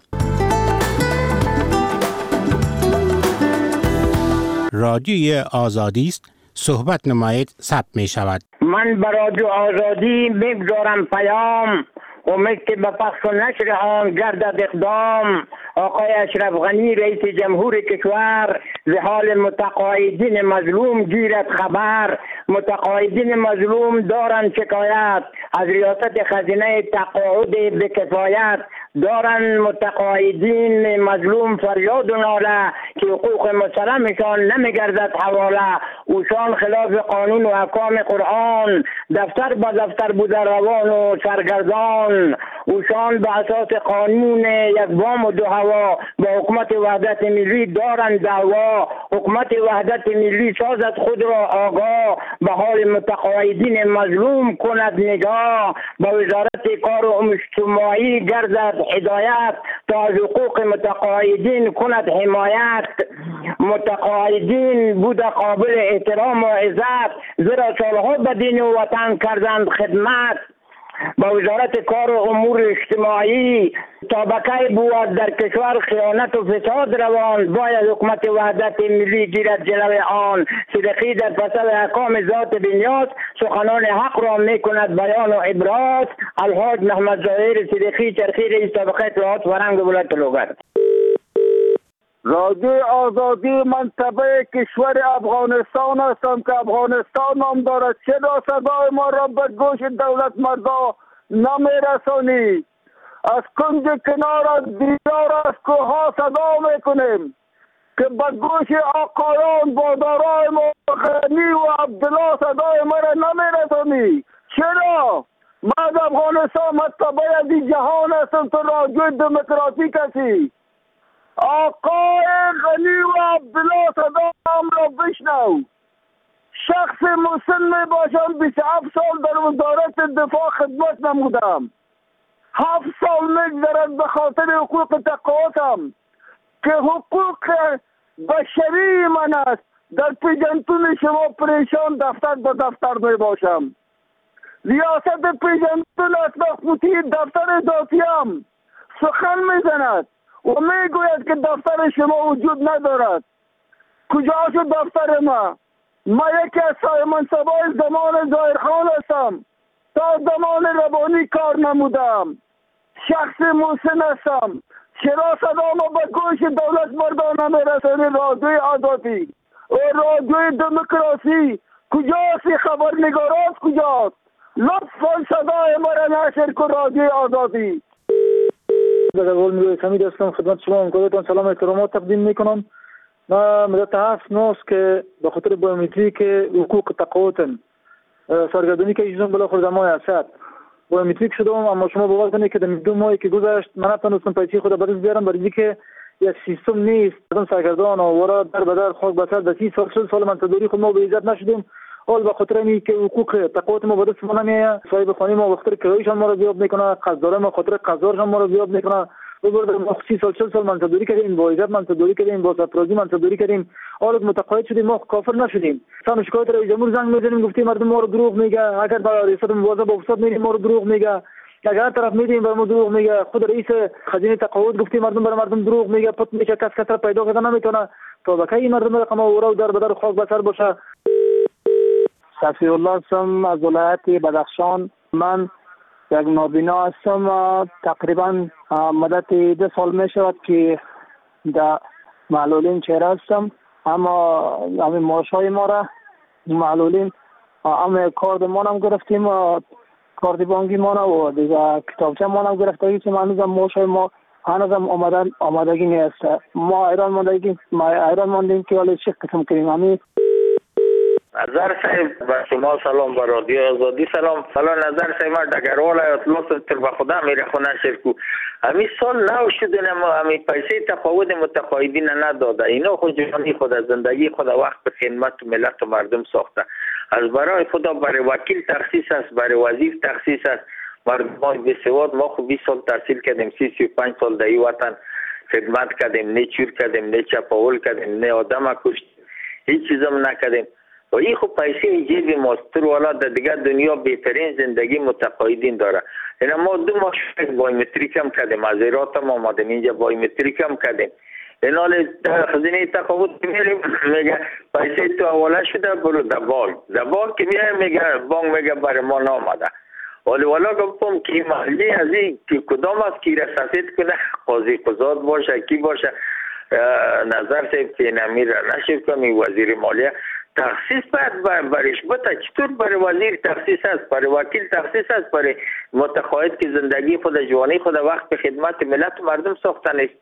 رادیو آزادی است، صحبت نمایید ثبت می شود. من به رادیو آزادی میگذارم پیام، امید که به پخش و نشر آن گردد اقدام. آقای اشرف غنی رئیس جمهور کشور ز حال متقاعدین مظلوم گیرد خبر. متقاعدین مظلوم دارند شکایت از ریاست خزینه تقاعد به کفایت. دارن متقاعدین مظلوم فریاد و ناله که حقوق مسلمشان نمیگردد حواله. اوشان خلاف قانون و احکام قرآن دفتر به دفتر بوده روان و سرگردان. اوشان به اساس قانون یک بام و دو هوا با حکومت وحدت ملی دارند دعوا. حکومت وحدت ملی سازد خود را آگاه، به حال متقاعدین مظلوم کند نگاه. با وزارت کار و اجتماعی گردد هدایت تا از حقوق متقاعدین کند حمایت. متقاعدین بود قابل احترام و عزت، زیرا سالها به دین و وطن کردند خدمت. با وزارت کار و امور اجتماعی تا بکی بود در کشور خیانت و فساد روان، باید حکومت وحدت ملی گیرد جلوی آن. صدقی در پسب احکام ذات بنیاد سخنان حق را می کند بیان و ابراز. الحاج محمد ظاهر صدقی چرخی رئیس طبقه اطلاعات فرهنگ ولایت لوگر. رادیو آزادی منطقه کشور افغانستان هستم که افغانستان نام دارد. چرا صدای ما را به گوش دولت مردا نمیرسانی؟ از کنج کنار از دیار از کوها صدا میکنیم که به گوش آقایان بادارای غنی و عبدالله صدای ما را نمیرسانی. چرا؟ من از افغانستان منطقه از جهان هستم، تو رادیو دموکراتیک هستی. آقای غنی و عبدالله صدام را بشنو. شخص مسن می باشم. 27 سال در وزارت دفاع خدمت نمودم. 7 سال میگذرد به خاطر حقوق تقاعدم که حقوق بشری من است. در پیجنتون شما پریشان دفتر به دفتر می باشم. ریاست پیجنتون اطلاقوتی دفتر ذاتیم سخن میزند و میگوید که دفتر شما وجود ندارد. کجا شد دفتر ما؟ ما یکی از منصبای زمان ظاهرخان هستم. تا زمان ربانی کار نمودم. شخص محسن هستم. چرا صدا ما به گوش دولت مردان نمیرسانی؟ رادیوی آزادی و رادیوی دموکراسی کجاست؟ خبرنگارات کجاست؟ لطفا صدای ما را نشر کن رادیوی آزادی. در قول میگوی حمید هستم. خدمت شما همکارتان سلام احترامات تقدیم میکنم. ما مدت 7 ماه که به خاطر بایومتری که حقوق تقاعدم سرگردانی که ایشون بالاخره زمان هست بایومتریک شدم، اما شما باور کنید که در 2 ماهی که گذشت من نتونستم پیسه خود برای بیارم، برای اینکه یک سیستم نیست. مثلا سرگردان آوارا در بدر خاک بسر در 30 سال 40 سال منتظری خود ما به عزت نشدیم. حال به خاطر اینکه که حقوق تقاعد ما به دست ما نمیاد، صاحب خانه ما وقتی کرایه‌شان ما رو بیاب میکنه، قرضدار ما خاطر قرضدارشان ما رو بیاب میکنه. ببرد ما 30 سال 40 سال منتظری کردیم، با عزت منتظری کردیم، با سرپرازی منتظری کردیم. حالا متقاعد شدیم، ما کافر نشدیم. سان شکایت رئیس جمهور زنگ میزنیم گفتیم مردم ما رو دروغ میگه. اگر با ریاست مواظب افتاد میریم ما رو دروغ میگه. اگر طرف میدیم بر ما دروغ میگه. خود رئیس خزینه تقاعد گفتیم مردم بر مردم دروغ میگه. پت میشه کس پیدا کردن نمیتونه. تا بکی مردم رقم و در بدر خاک بسر باشه. صفی الله هستم از ولایت بدخشان. من یک نابینا هستم. تقریبا مدت 2 سال می شود که در معلولین چهره هستم. اما همین معاشهای ما را معلولین همه کارد ما هم گرفتیم، کارد بانکی ما و دیگه کتابچه ما هم گرفته که هنوز هم معاشهای ما هنوز هم آمادگی نیست. ما ایران ماندیم که حالا چه قسم کنیم. همین نظر صاحب با شما سلام، با رادیو آزادی سلام. نظر صاحب ما دگروالا اطلاس تر به خدا میره خونه شرکو همین سال نو شدن ما همین پیسه تفاوت متقاعدین نداده. اینا خود جوانی خود از زندگی خود وقت به خدمت ملت و مردم ساخته. از برای خدا برای وکیل تخصیص است، برای وزیر تخصیص است. مردم بی‌سواد ما خود 20 سال تحصیل کردیم، 35 سال در این وطن خدمت کردیم، نه چور کردیم، نه چپاول کردیم، نه آدم کشتیم، هیچ چیزم نکردیم. و این خب پیسه جیب ماستر والا در دیگه دنیا بهترین زندگی متقاعدین داره. اینا ما 2 ماه بایومتریک هم کردیم، از ایرات هم آمدیم اینجا بایومتریک هم کردیم. اینا در خزینه تقاعد میریم میگه پیسه تو حواله شده برو در بانک که میگه بانک میگه برای ما نامده. ولی والا گفتم که محلی از این که کدام است که را سفید کنه، قاضی قضات باشه کی باشه. نظر صاحب که نمیر نشد کنی وزیر مالیه تخصیص باید برش بتا. چطور برای وزیر تخصیص است، برای وکیل تخصیص است، برای متقاعد که زندگی خود جوانی خود وقت به خدمت ملت و مردم ساختن است.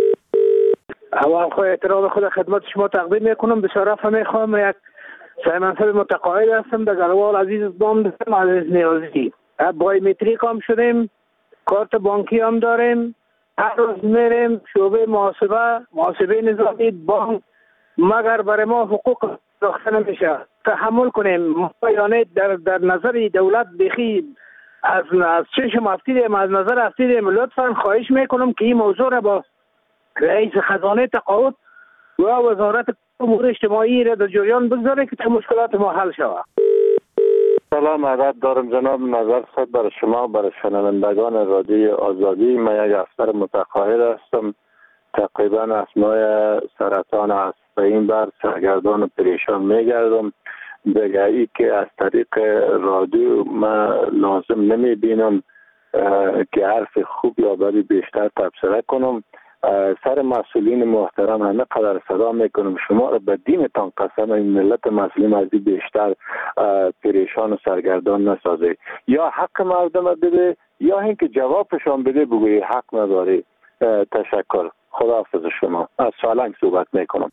اول خود احترام خود خدمت شما تقدیم میکنم. به شرف میخوام یک منصب متقاعد هستم در گروال عزیز دام دستم عزیز نیازی. بایومتریک هم شدیم، کارت بانکی هم داریم. هر روز میریم شعبه محاسبه نظامی بانک، مگر برای ما حقوق ساخته نمیشه. تحمل کنیم. یعنی در نظر دولت بخی از چشم افتیدیم، از نظر افتیدیم. لطفا خواهش میکنم که این موضوع را با رئیس خزانه تقاعد و وزارت امور اجتماعی را در جریان بگذاره که مشکلات ما حل شود. سلام عرض دارم جناب نظر صاحب برای شما و برای شنوندگان رادیو آزادی. من یک افسر متقاعد هستم. تقریبا اسمای سرطان است. به این بر سرگردان و پریشان میگردم. دیگه ای که از طریق رادیو من لازم نمی بینم که حرف خوب یا بدی بیشتر تبصره کنم. سر مسئولین محترم همه قدر صدا میکنم شما را به دینتان قسم این ملت مسلم از این بیشتر پریشان و سرگردان نسازه. یا حق مردم بده یا اینکه جوابشان بده بگوی حق نداری. تشکر. خداحافظ شما. از سالنگ صحبت میکنم.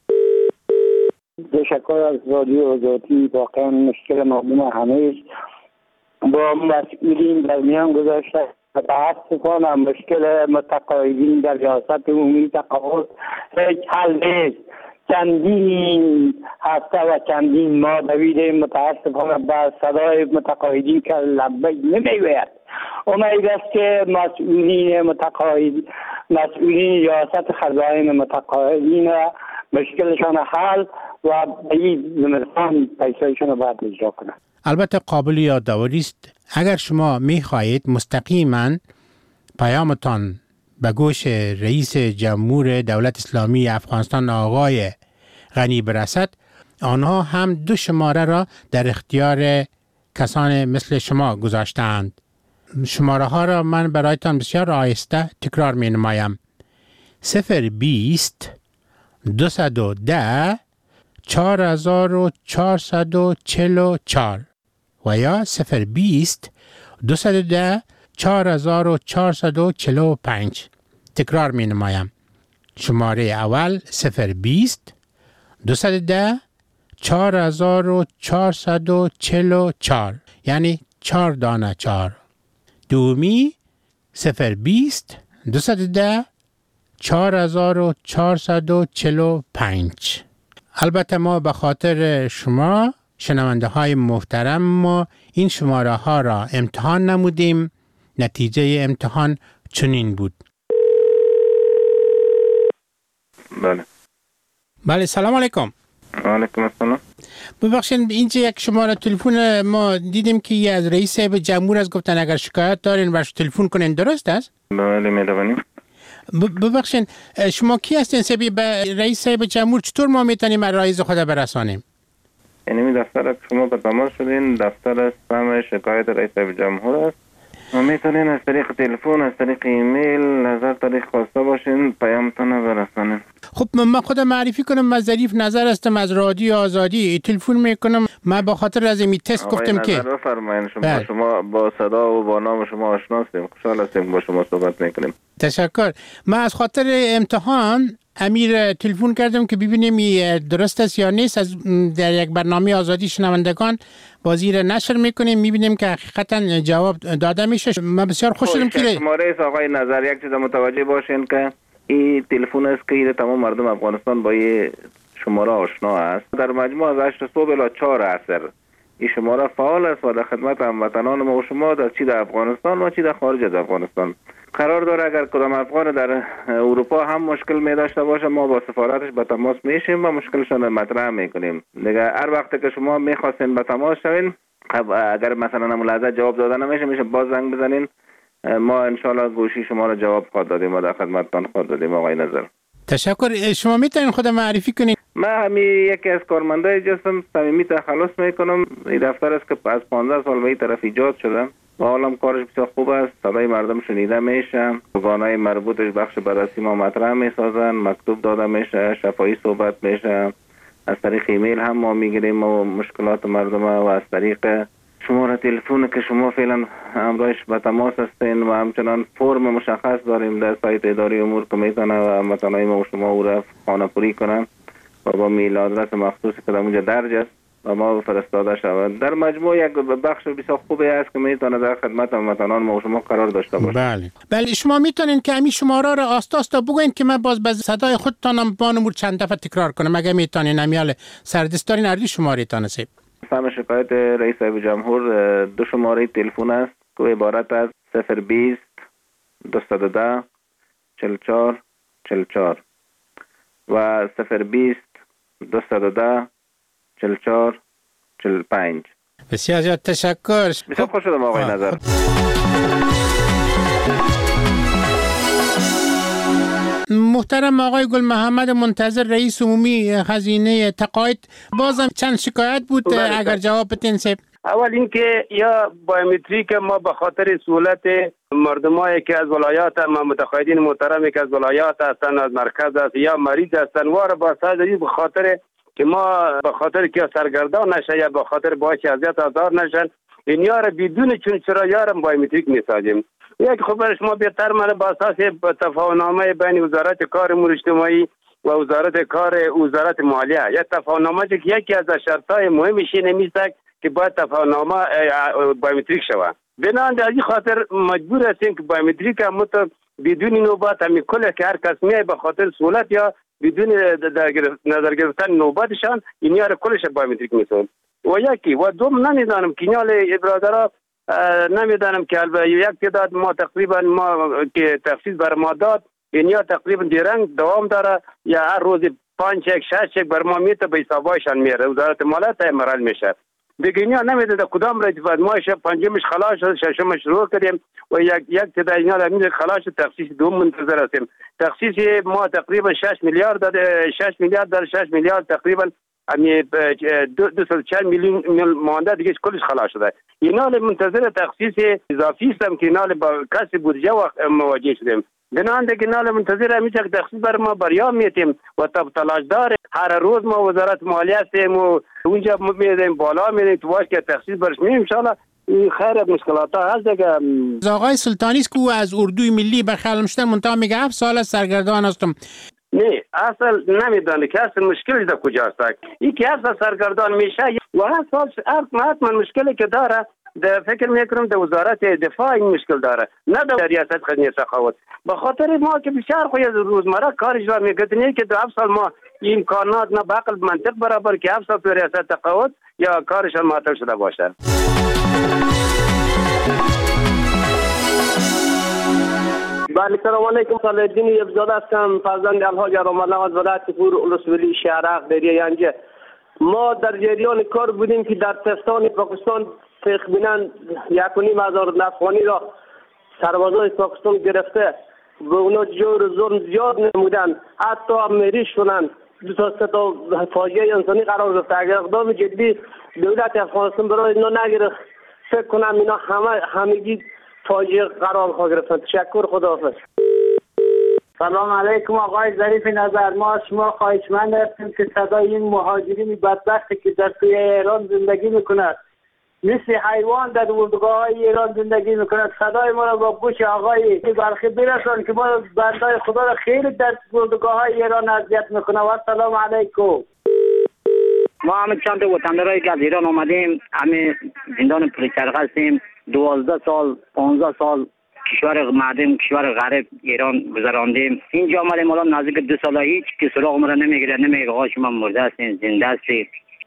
تشکر از رادیو آزادی. واقعا مشکل معلوم همه با مسئولین در میان گذاشته. متاسفانه مشکل متقاعدین در ریاست عمومی تقاعد هیچ حل نیست. چندین هفته و چندین ماه دویده، متاسفانه به صدای متقاعدین که لبیک نمیگوید. امید است که مسئولین ریاست خزائن متقاعدین مشکلشان حل و به این زمستان پیسایشان رو باید اجرا کنند. البته قابل یادآوری است اگر شما می‌خواهید مستقیما پیامتان به گوش رئیس جمهور دولت اسلامی افغانستان آقای غنی برسد، آنها هم 2 شماره را در اختیار کسان مثل شما گذاشتند. شماره ها را من برایتان بسیار آهسته تکرار می نمایم. 020 210 4444 و یا 020 210 4445. تکرار می نمایم. شماره اول 020 210 4444 یعنی 4 دانه 4. دومی 020 210 4445. البته ما به خاطر شما شنونده های محترم ما این شماره ها را امتحان نمودیم. نتیجه امتحان چنین بود. بله سلام علیکم. علیکم السلام. ببخشید اینجا یک شماره تلفن ما دیدیم که از رئیس صاحب جمهور از گفتن اگر شکایت دارین برش تلفن کنین، درست است؟ بله می‌دونیم. ببخشید شما کی هستین سبی به رئیس صاحب جمهور چطور ما میتونیم رایز خود برسانیم؟ یعنی دفتر شما به تماس شدین، دفتر از فهم شکایت رئیس صاحب جمهور است. ما میتونین از طریق تلفن، از طریق ایمیل، از هر طریق خواسته باشین پیامتون رو برسانیم. خب من خودم معرفی کنم، من ظریف نظر هستم از رادیو آزادی. تلفن میکنم من به خاطر از این تست گفتم که نظر بفرمایید. شما با صدا و با نام شما آشنا هستیم، خوشحال هستیم با شما صحبت میکنیم. تشکر. من از خاطر امتحان امیر تلفن کردم که ببینیم درست است یا نیست. از در یک برنامه آزادی شنوندگان بازی را نشر میکنیم، میبینیم که حقیقتا جواب داده میشه. من بسیار خوش شدم که شماره آقای نظر یک چیز متوجه باشین که این تلفن است که تمام مردم افغانستان با این شماره آشنا است. در مجموع از 8 صبح الی 4 عصر این شماره فعال است و در خدمت هموطنان ما و شما در چی در افغانستان و چی در خارج از افغانستان قرار داره. اگر کدام افغان در اروپا هم مشکل می داشته باشه ما با سفارتش به تماس میشیم و مشکلشون مطرح میکنیم. دیگه هر وقت که شما میخواستین به تماس شوین، اگر مثلا ملاحظه جواب داده نمیشه میشه باز زنگ بزنین، ما انشالله گوشی شما را جواب خواهد دادیم و در خدمتتان خواهد دادیم. آقای نظر تشکر. شما میتونین خود معرفی کنین؟ من یکی از کارمندای جسم صمیمی تخلص میکنم. این دفتر است که از 15 سال به این طرف ایجاد شده و حالم کارش بسیار خوب است. صدای مردم شنیده میشه، ارگانهای مربوطش بخش بررسی ما مطرح میسازن، مکتوب داده میشه، شفاهی صحبت میشه، از طریق ایمیل هم ما میگیریم و مشکلات مردم و از طریق شماره تلفن که شما فعلا همراهش به تماس هستین و همچنان فرم مشخص داریم در سایت اداره امور که میتونه و هموطنای ما و شما او را خانه پوری کنن و با میل آدرس مخصوصی که در اونجا درج است و ما فرستاده شود. در مجموع یک بخش بسیار خوبی است که میتونه در خدمت هموطنان ما و شما قرار داشته باشه. بله شما میتونین که همین شماره را آستا بگوین که من باز به صدای خودتانم بانمور چند دفعه تکرار کنم اگه میتونین. همیال سردست دارین اردی شماره تان سیب. فهم شکایت رئیس صاحب جمهور 2 شماره تلفن است که عبارت از 020 210 44 44 و 020 210 44 45. بسیار زیاد تشکر. بسیار خوش شدم آقای نظر. محترم آقای گل محمد منتظر رئیس عمومی خزینه تقاعد، بازم چند شکایت بود اگر جواب بدین سیب. اول اینکه یا بایومتریک ما به خاطر سهولت مردمایی که از ولایات ما متقاعدین محترمی که از ولایات هستن، از مرکز است یا مریض هستن واره با سازی به خاطر که ما به خاطر که سرگردان نشه یا به خاطر باعث اذیت آزار نشن این یار بدون چون چرا یارم بایومتریک میسازیم. یک خبر شما بهتر من با اساس تفاهمنامه بین وزارت کار امور اجتماعی و وزارت مالیه یک تفاهمنامه که یکی از شرطهای مهمش نمیست که باید تفاهمنامه بایومتریک شود. بنابراین از این خاطر مجبور هستیم که بایومتریک هم بدون نوبت همین کله که هر کس میای به خاطر سهولت یا بدون نظر گرفتن نوبتشان اینیا را کلش بایومتریک میسازن. و یکی و دوم نمیدانم کینال برادرها نمیدانم که یک تعداد ما تقریبا ما که تخصیص بر ما داد اینیا تقریبا درنگ دوام داره یا هر روز 5 چک 6 چک بر ما میته به حسابایشان میره وزارت مالیات مرال میشه دیگه اینیا نمیده کدام را ماش پنجمش خلاص شد ششمش شروع کردیم و یک تعداد اینا را میده خلاص تخصیص دوم منتظر هستیم تخصیص ما تقریبا 6 میلیارد داده 6 میلیارد در 6 میلیارد تقریبا امی 240 میلیون مانده دیگه کلش خلاص شده اینا منتظر تخصیص اضافی هستم که اینا با کسب بودجه مواجه شدیم گناه دیگه اینا منتظر همیشه تخصیص بر ما بریا میتیم و تلاش داره هر روز ما وزارت مالیه هستیم و اونجا میدیم بالا میریم تو واش که تخصیص برش میریم ان شاء الله خیر مشکلات ها هست دیگه. آقای سلطانی است که از اردوی ملی بخیال میشتن منتها میگه 7 سال سرگردان هستم. نه اصل نمیدانه که اصل مشکلی در کجاست. این که اصل سرگردان میشه و حتما مشکلی که داره در فکر میکنم در وزارت دفاع این مشکل داره نه در ریاست خزینه سخاوت به خاطر ما که بسیار خوی روزمره کار اجرا میکنیم که در 7 سال ما این امکانات نه به عقل منطق برابر که 7 سال تو ریاست سخاوت یا کارشان معطل شده باشه. بله سلام علیکم صالح‌الدین یبزاده هستم فرزند الحاج ارام‌الله از ولایت پور ولسوالی شهرک دریای ینجه. ما در جریان کار بودیم که در تستان پاکستان تقریباً 1,500 افغانی را سربازای پاکستان گرفته به اونا جور ظلم زیاد نمودن حتی مریض شدن 2 تا 3 تا فاجعه انسانی قرار گرفت. اگر اقدام جدی دولت افغانستان برای اینا نگرفت فکر کنم اینا همگی فاجعه قرار خواهد گرفتن. تشکر خداحافظ. سلام علیکم آقای ظریف نظر ما از شما خواهشمند هستیم که صدای این مهاجرین بدبختی که در توی ایران زندگی میکنند مثل حیوان در اردوگاه‌های ایران زندگی میکنند صدای ما را با گوش آقای بلخی برسان که ما بندای خدا را خیلی در اردوگاه‌های ایران اذیت میکنه. و سلام علیکم. ما همه چند وطندارایی که از ایران آمدیم همه زندان پلیچرخ هستیم 12 سال 15 سال کشور معدم کشور غریب ایران گذراندیم. اینجا آمدیم الان نزدیک 2 سال هیچ که سراغ ما را نمیگیره نمیگه آقا شما مرده هستین زنده هستید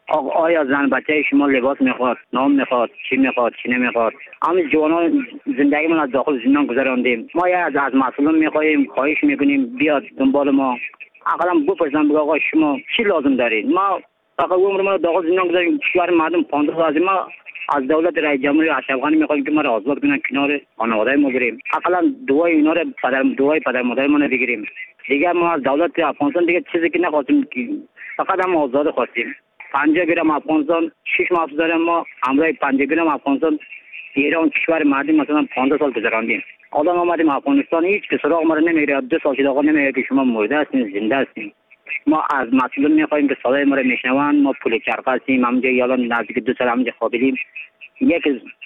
آیا زن بچه شما لباس میخواد نام میخواد چی میخواد چی نمیخواد. همه جوانان زندگی ما از داخل زندان گذراندیم. ما از مسئولان میخواهیم خواهش میکنیم بیاد دنبال ما اقلا بپرسن بگه آقا شما چی لازم دارید. ما فقط عمر ما داخل زندان گذاریم کشور مردم 15 سال ما از دولت رئیس جمهور اشرف غنی میخوایم که ما را آزاد کنن کنار خانواده ما بریم اقلا دعای اینا را دعای پدر مادر ما بگیریم. دیگه ما از دولت افغانستان دیگه چیزی که نخواستیم فقط هم آزاد خواستیم. 50 گرم افغانستان 6 ماه داریم ما همراه 50 گرم افغانستان ایران کشور مردم مثلا 15 سال گذراندیم. آدم آمدیم افغانستان هیچ که سراغ ما را نمیگیره 2 سال شده آقا نمیگه که شما مرده هستین زنده هستین. ما از مسئولان میخوایم که صدای ما را میشنون. ما پول چرخ هستیم همونجا یالان نزدیک 2 سال همونجا خوابیدیم یک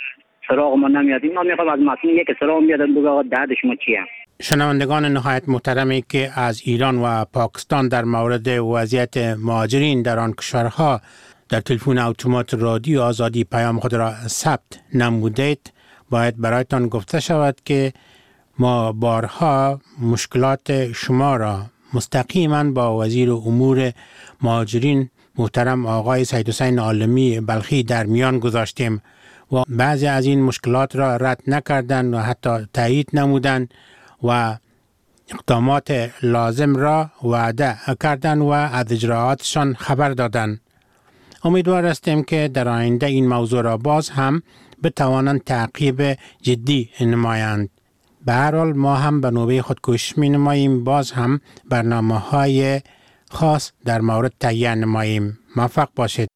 سراغ ما نمیاد. ما میخوایم از مسئولین یک سراغ میاد بگه آقا درد شما چیه. شنوندگان نهایت محترمی که از ایران و پاکستان در مورد وضعیت مهاجرین در آن کشورها در تلفن اتومات رادیو آزادی پیام خود را ثبت نمودید باید برایتان گفته شود که ما بارها مشکلات شما را مستقیما با وزیر امور مهاجرین محترم آقای سید حسین عالمی بلخی در میان گذاشتیم و بعضی از این مشکلات را رد نکردند و حتی تایید نمودند و اقدامات لازم را وعده کردند و از اجراعاتشان خبر دادند. امیدوار هستیم که در آینده این موضوع را باز هم بتوانند تعقیب جدی نمایند. به هر حال ما هم به نوبه خود کوشش می نماییم باز هم برنامه‌های خاص در مورد تهیه نماییم. موفق باشید.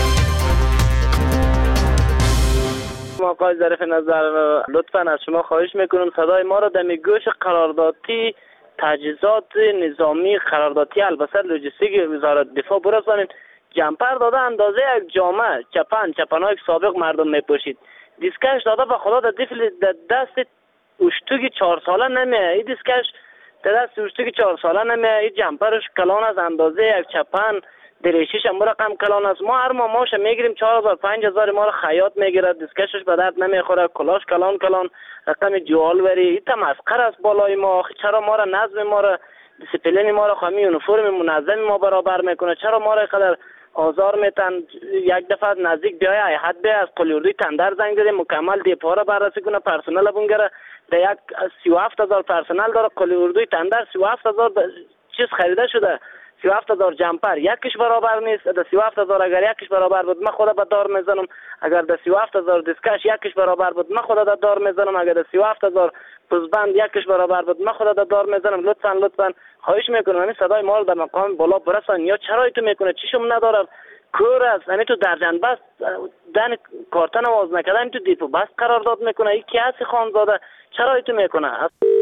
آقای ظریف نظر لطفاً از شما خواهش میکنم صدای ما را در گوش قراردادی تجهیزات نظامی قراردادی البته لوجستیک وزارت دفاع برسانید. جمپر داده اندازه یک جامعه چپن‌های سابق مردم میپوشید. دیسکش داده به خدا در دست اشتوگی 4 ساله نمیه. این دیسکش در دست اشتوگی 4 ساله نمیه. این جمپرش کلان از اندازه یک چپن دریشیش هم رقم کلان است. ما هر ماه ماش میگیریم 4000 5000 ما رو خیاط میگیره دیسکشش به درد نمیخوره کلاش کلان رقم جوال وری این مسخره است بالای ما. چرا ما را نظم ما را دیسیپلین ما را خواهی یونیفرم منظم ما برابر میکنه. چرا ما را قدر آزار میتن؟ یک دفعه نزدیک بیای حد به از قلی اردوی تندر زنگ زده مکمل دیپا را بررسی کنه، پرسنل بونگره در یک 37,000 پرسنل داره. قلی اردوی تندر 37,000 چیز خریده شده، 37,000 جمپر یکیش برابر نیست. در 37,000 اگر یکیش برابر بود من خدا به دار میزنم، اگر در 37,000 دیسکش یکیش برابر بود من خدا در دار میزنم، اگر در 37,000 پوزبند یکیش برابر بود من خدا در دار میزنم. لطفاً خواهش میکنم همین صدای ما رو در مقام بالا برسان. یا چرا تو میکنه چیشم نداره کور است، همین تو درجن بس دن کارتن آواز نکردن تو دیپو بس قرارداد میکنه. این کی هستی خانزاده؟ چرا تو میکنه؟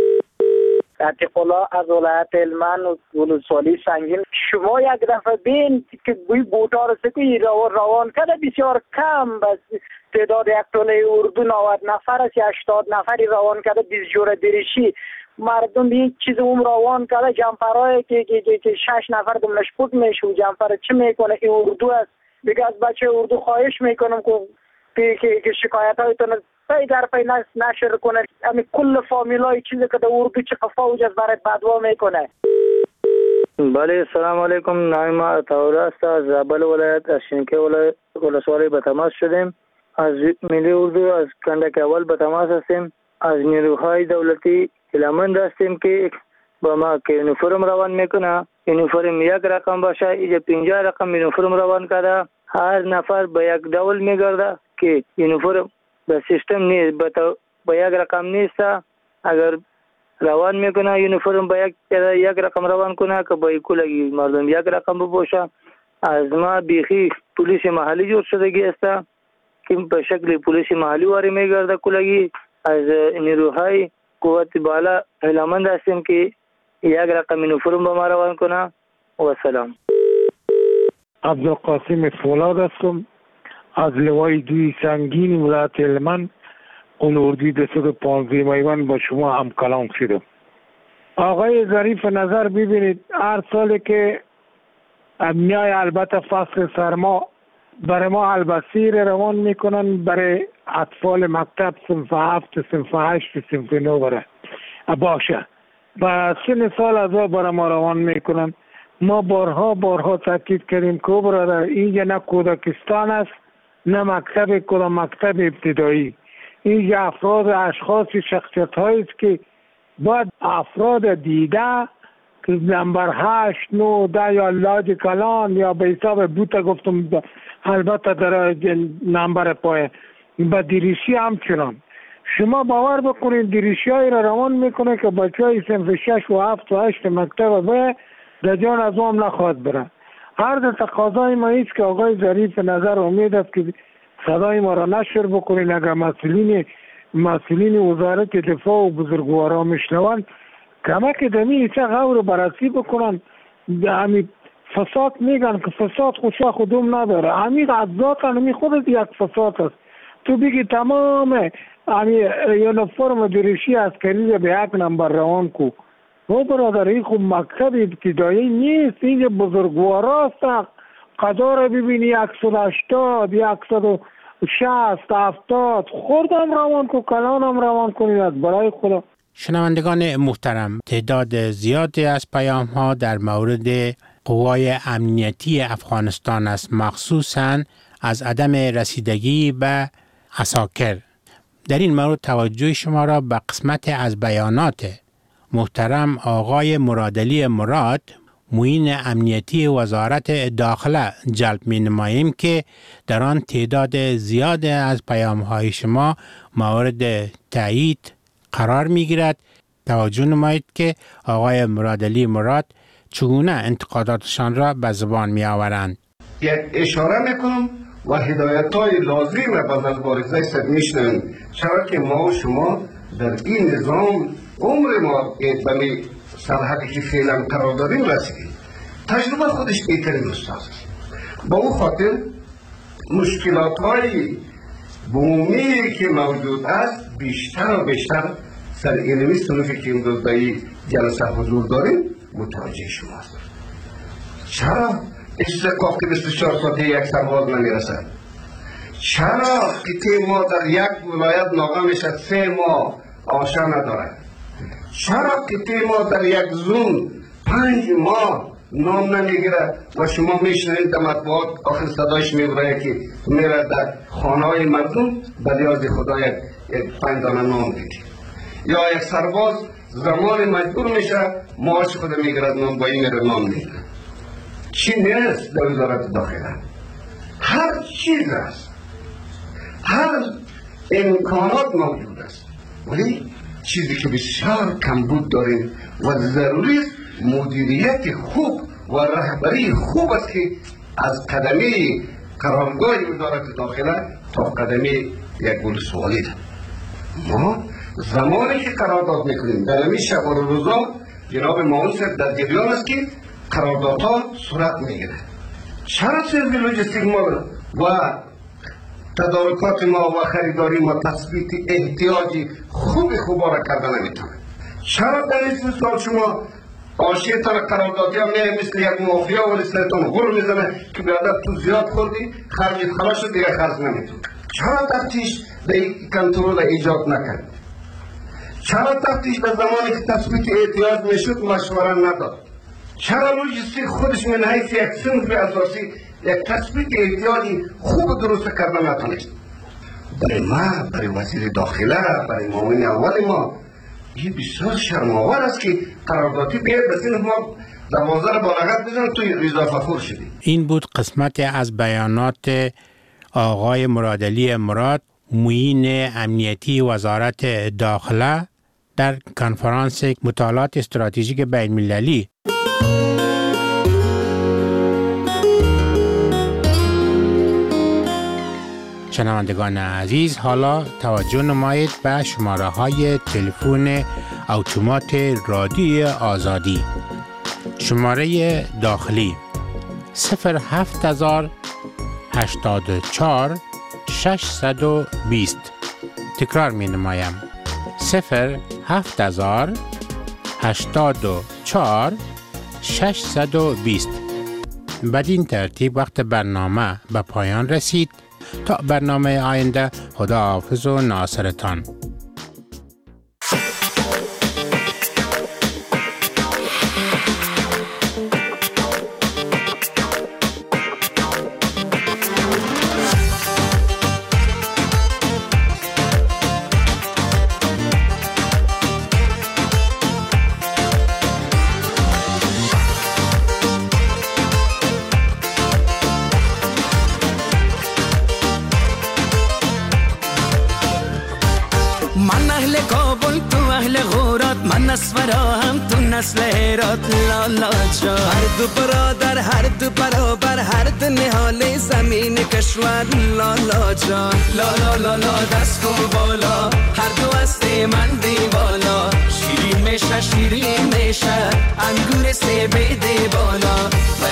عتیق الله از ولایت هلمند و ولسوالی سنگین. شما یک دفعه بین که بوی بوتا رو سکوی روان کرده بسیار کم، بس تعداد یک توله اردو 90 نفر است یا 80 نفری روان کرده 20 جور دریشی. مردم یک چیز روان کرده جمپرهای که 6 نفر دملش پود میشه و جمپر چه میکنه؟ این اردو است. دیگه از بچه اردو خواهش میکنم که شکایت هایتون پی در پی نشر کنه. همین کل فامیلای چیزی که در اردو چه قفاوج از برای بدوا میکنه. بله سلام علیکم. نام ما عطاالله است. از زابل ولایت از شینکه ولسوالی به تماس شدیم. از ملی اردو از کندک اول به تماس هستیم. از نیروهای دولتی اعلامند هستیم که با ما که یونیفرم روان میکنه، یونیفرم یک رقم باشه، اینجا 50 رقم یونیفرم روان کرده. هر نفر به یک دول میگرده که یونیفرم به سیستم نیست، به یک رقم نیست. اگر روان میکنه یونیفرم به یک رقم روان کنه که با کلگی مردم یک رقم بپوشه. از ما بیخی پلیس محلی جور شدگی است که به شکل پلیس محلی واری میگرده کلگی. از نیروهای قوت بالا اعلامند هستیم که یک رقم یونیفرم به ما روان کنه. و سلام. عبدالقاسم فولاد هستم از لوای دوی سنگین ولایت هلمند. اردوی 215 میوان با شما هم کلام شدم. آقای ظریف نظر ببینید، هر سالی که میای البته فصل سرما برای ما البسیر روان میکنن برای اطفال مکتب صنف 7 صنف 8 صنف 9 برای باشه و سن سال از برای ما روان میکنن. ما بارها تاکید کردیم که برادر اینجا نه کودکستان است نه مکتب کدام مکتب ابتدایی. اینجا افراد اشخاص شخصیت هایی است که باید افراد دیده که نمبر 8 9 10 یا لاج کلان یا به حساب بوتا گفتم البته در نمبر پای با دریشی همچنان. شما باور بکنید دریشی هایی را روان میکنه که بچه های صنف 6 و 7 و 8 مکتب به در جان از هم نخواد بره. هر تقاضای ما ایست که آقای ظریف نظر امید است که صدای ما را نشر بکنید. اگر مسئولین وزارت دفاع و بزرگوارا میشنوند کمک دمی چه غور بررسی بکنن. همین فساد میگن که فساد خوشا خودم نداره، همین از ذات همین خودت یک فساد است. تو بگی تمام همین یونیفرم دریشی عسکری به یک نمبر روان کو. او برادر این خوب مکتب ابتدایی نیست، اینجا بزرگوارا است. قدار ببینی 180 160 70 خوردم روان کو، کلانم روان کنید از برای خدا. شنوندگان محترم، تعداد زیادی از پیام ها در مورد قوای امنیتی افغانستان است، مخصوصاً از عدم رسیدگی به عساکر. در این مورد توجه شما را به قسمت از بیانات محترم آقای مرادعلی مراد، معین امنیتی وزارت داخله جلب می نماییم که در آن تعداد زیاد از پیام های شما مورد تایید قرار می گیرد. توجه نمایید که آقای مرادعلی مراد چگونه انتقاداتشان را به زبان می آورند. یک اشاره میکنم و هدایت های لازم را به مبارزه سر میشنویم، چرا که ما و شما در این نظام عمر ما به سرحدی که فعلا قرار داریم رسیدیم. تجربه خودش بهترین استاد. با اون خاطر مشکلات های بومی که موجود است بیشتر و بیشتر سر علمی صنفی که امروز در این جلسه حضور داریم متوجه شماست. چرا استحقاق 24 ساعته یک سرباز نمیرسد؟ چرا که ما در یک ولایت ناقه میشد 3 ماه آشا ندارد؟ چرا که ما در یک زون 5 ماه نام نمیگیره و شما میشنید در مطبوعات آخر صدایش میبره که میره در خانه های مردم به نیاز خدا یک 5 دانه نام دیدی. یا یک سرباز زمان مجبور میشه معاش خود میگیرد نام با این میره نام میگیره. چی نیست در وزارت داخله؟ هر چیز است، هر امکانات موجود است، ولی چیزی که بسیار کمبود داریم و ضروری است مدیریت خوب و رهبری خوب است که از قدمی قرارگاه وزارت داخله تا قدمی یک ولسوالی ده. ما زمانی که قرارداد میکنیم در همین شب و روزا جناب معاون در جریان است که قراردادها صورت میگیره. چرا سرویس لوجستیک ما و تدارکات ما و خریداری ما تثبیت احتیاجی خوبا را کردن نمیتونه؟ چرا در این سال شما آشیتان قراردادی هم نه مثل یک مافیا و رسالتان غل میزنه که بیادر تو زیاد خوردی خرجت خلاص شد دیگه خرج نمیتونه؟ چرا تفتیش در کنترل ایجاد نکرد؟ چرا تفتیش در زمانی که تثبیت احتیاج میشد مشوره نداد؟ چرا لوجستیک خودش من حیث یک صنف اساسی یک تثبیت احتیاجی خوب درست کردن نتونست؟ برای ما، برای وزیر داخله، برای معاون اول ما این بسیار شرم‌آور است که قراردادی بیاید به صنف ما 12 با لغت بزنه توی اضافه خور شدیم. این بود قسمت از بیانات آقای مرادعلی مراد، معین امنیتی وزارت داخله در کنفرانس مطالعات استراتژیک بین المللی. شنوندگان عزیز، حالا توجه نمایید به شماره های تلفن اتومات رادیوی آزادی. شماره داخلی 07084 620. تکرار می نمایم 07084 620. بدین ترتیب وقت برنامه به پایان رسید. تا برنامه آینده، خداحافظ و ناصرتان. نسل هرات لالا جا، هر دو برادر، هر دو برابر، هر دو نهال زمین کشور لالا جا. لالا لالا دست کن بالا، هر دو هست من دی بالا. شیرین میشه، شیرین میشه، انگور سه بیده بالا.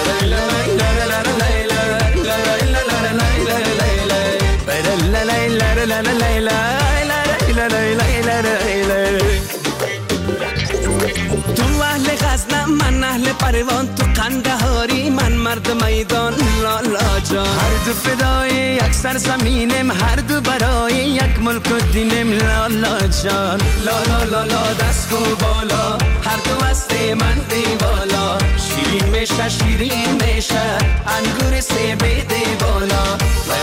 من اهل پروان، تو قندهاری، من مرد میدان لالا جان. هر دو فدای یک سرزمینم، هر دو برای یک ملک و دینم لالا جان. لالا لالا دست کو بالا، هر دو هست من دی بالا. شیرین میشه، شیرین میشه، انگور سه بیده بالا.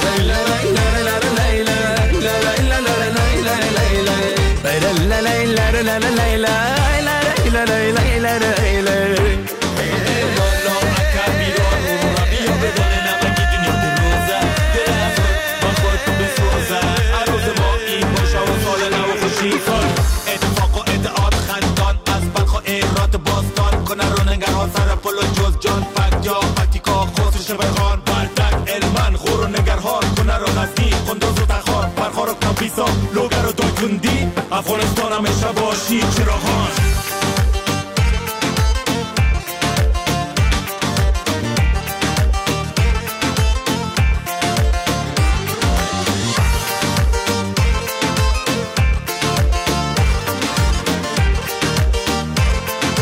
اتفاق و ادعاد خندان از بلخ و ایرات باستان کنه رو نگرها سر پل و جز جان فک یا پتیکا خسر شبخان بردک علمن خور و نگرهان کنه رو غزنی خندوز و تخار پرخار و کمپیسا لوگر و دایتوندی افغانستان همیشه باشی چراغان.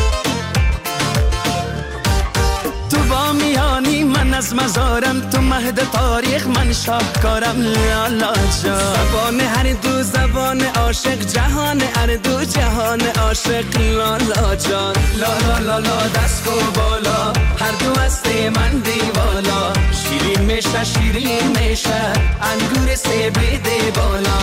از مزارم، تو شاهد تاریخ من شاهکارم لالا جان. زبان هر دو زبان عاشق، جهان هر دو جهان عاشق لالا جان. لالا لالا دست و بالا، هر دو هست من دیوالا. شیرین میشه شیرین میشه، انگور سیب ده بالا.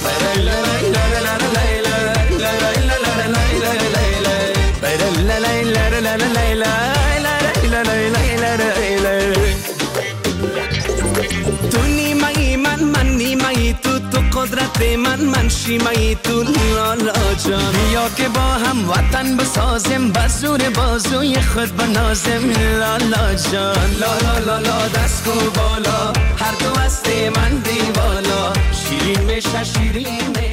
تو نیمه‌ای من نیمه‌ای تو قدرت من شیمه‌ای تو لالا جان. بیا که با هم وطن بسازیم، بزور بازوی خود بنازیم لالا جان. لالا لالا دست و بالا، هر دو هست من دیوالا. شیرین میشه شیرین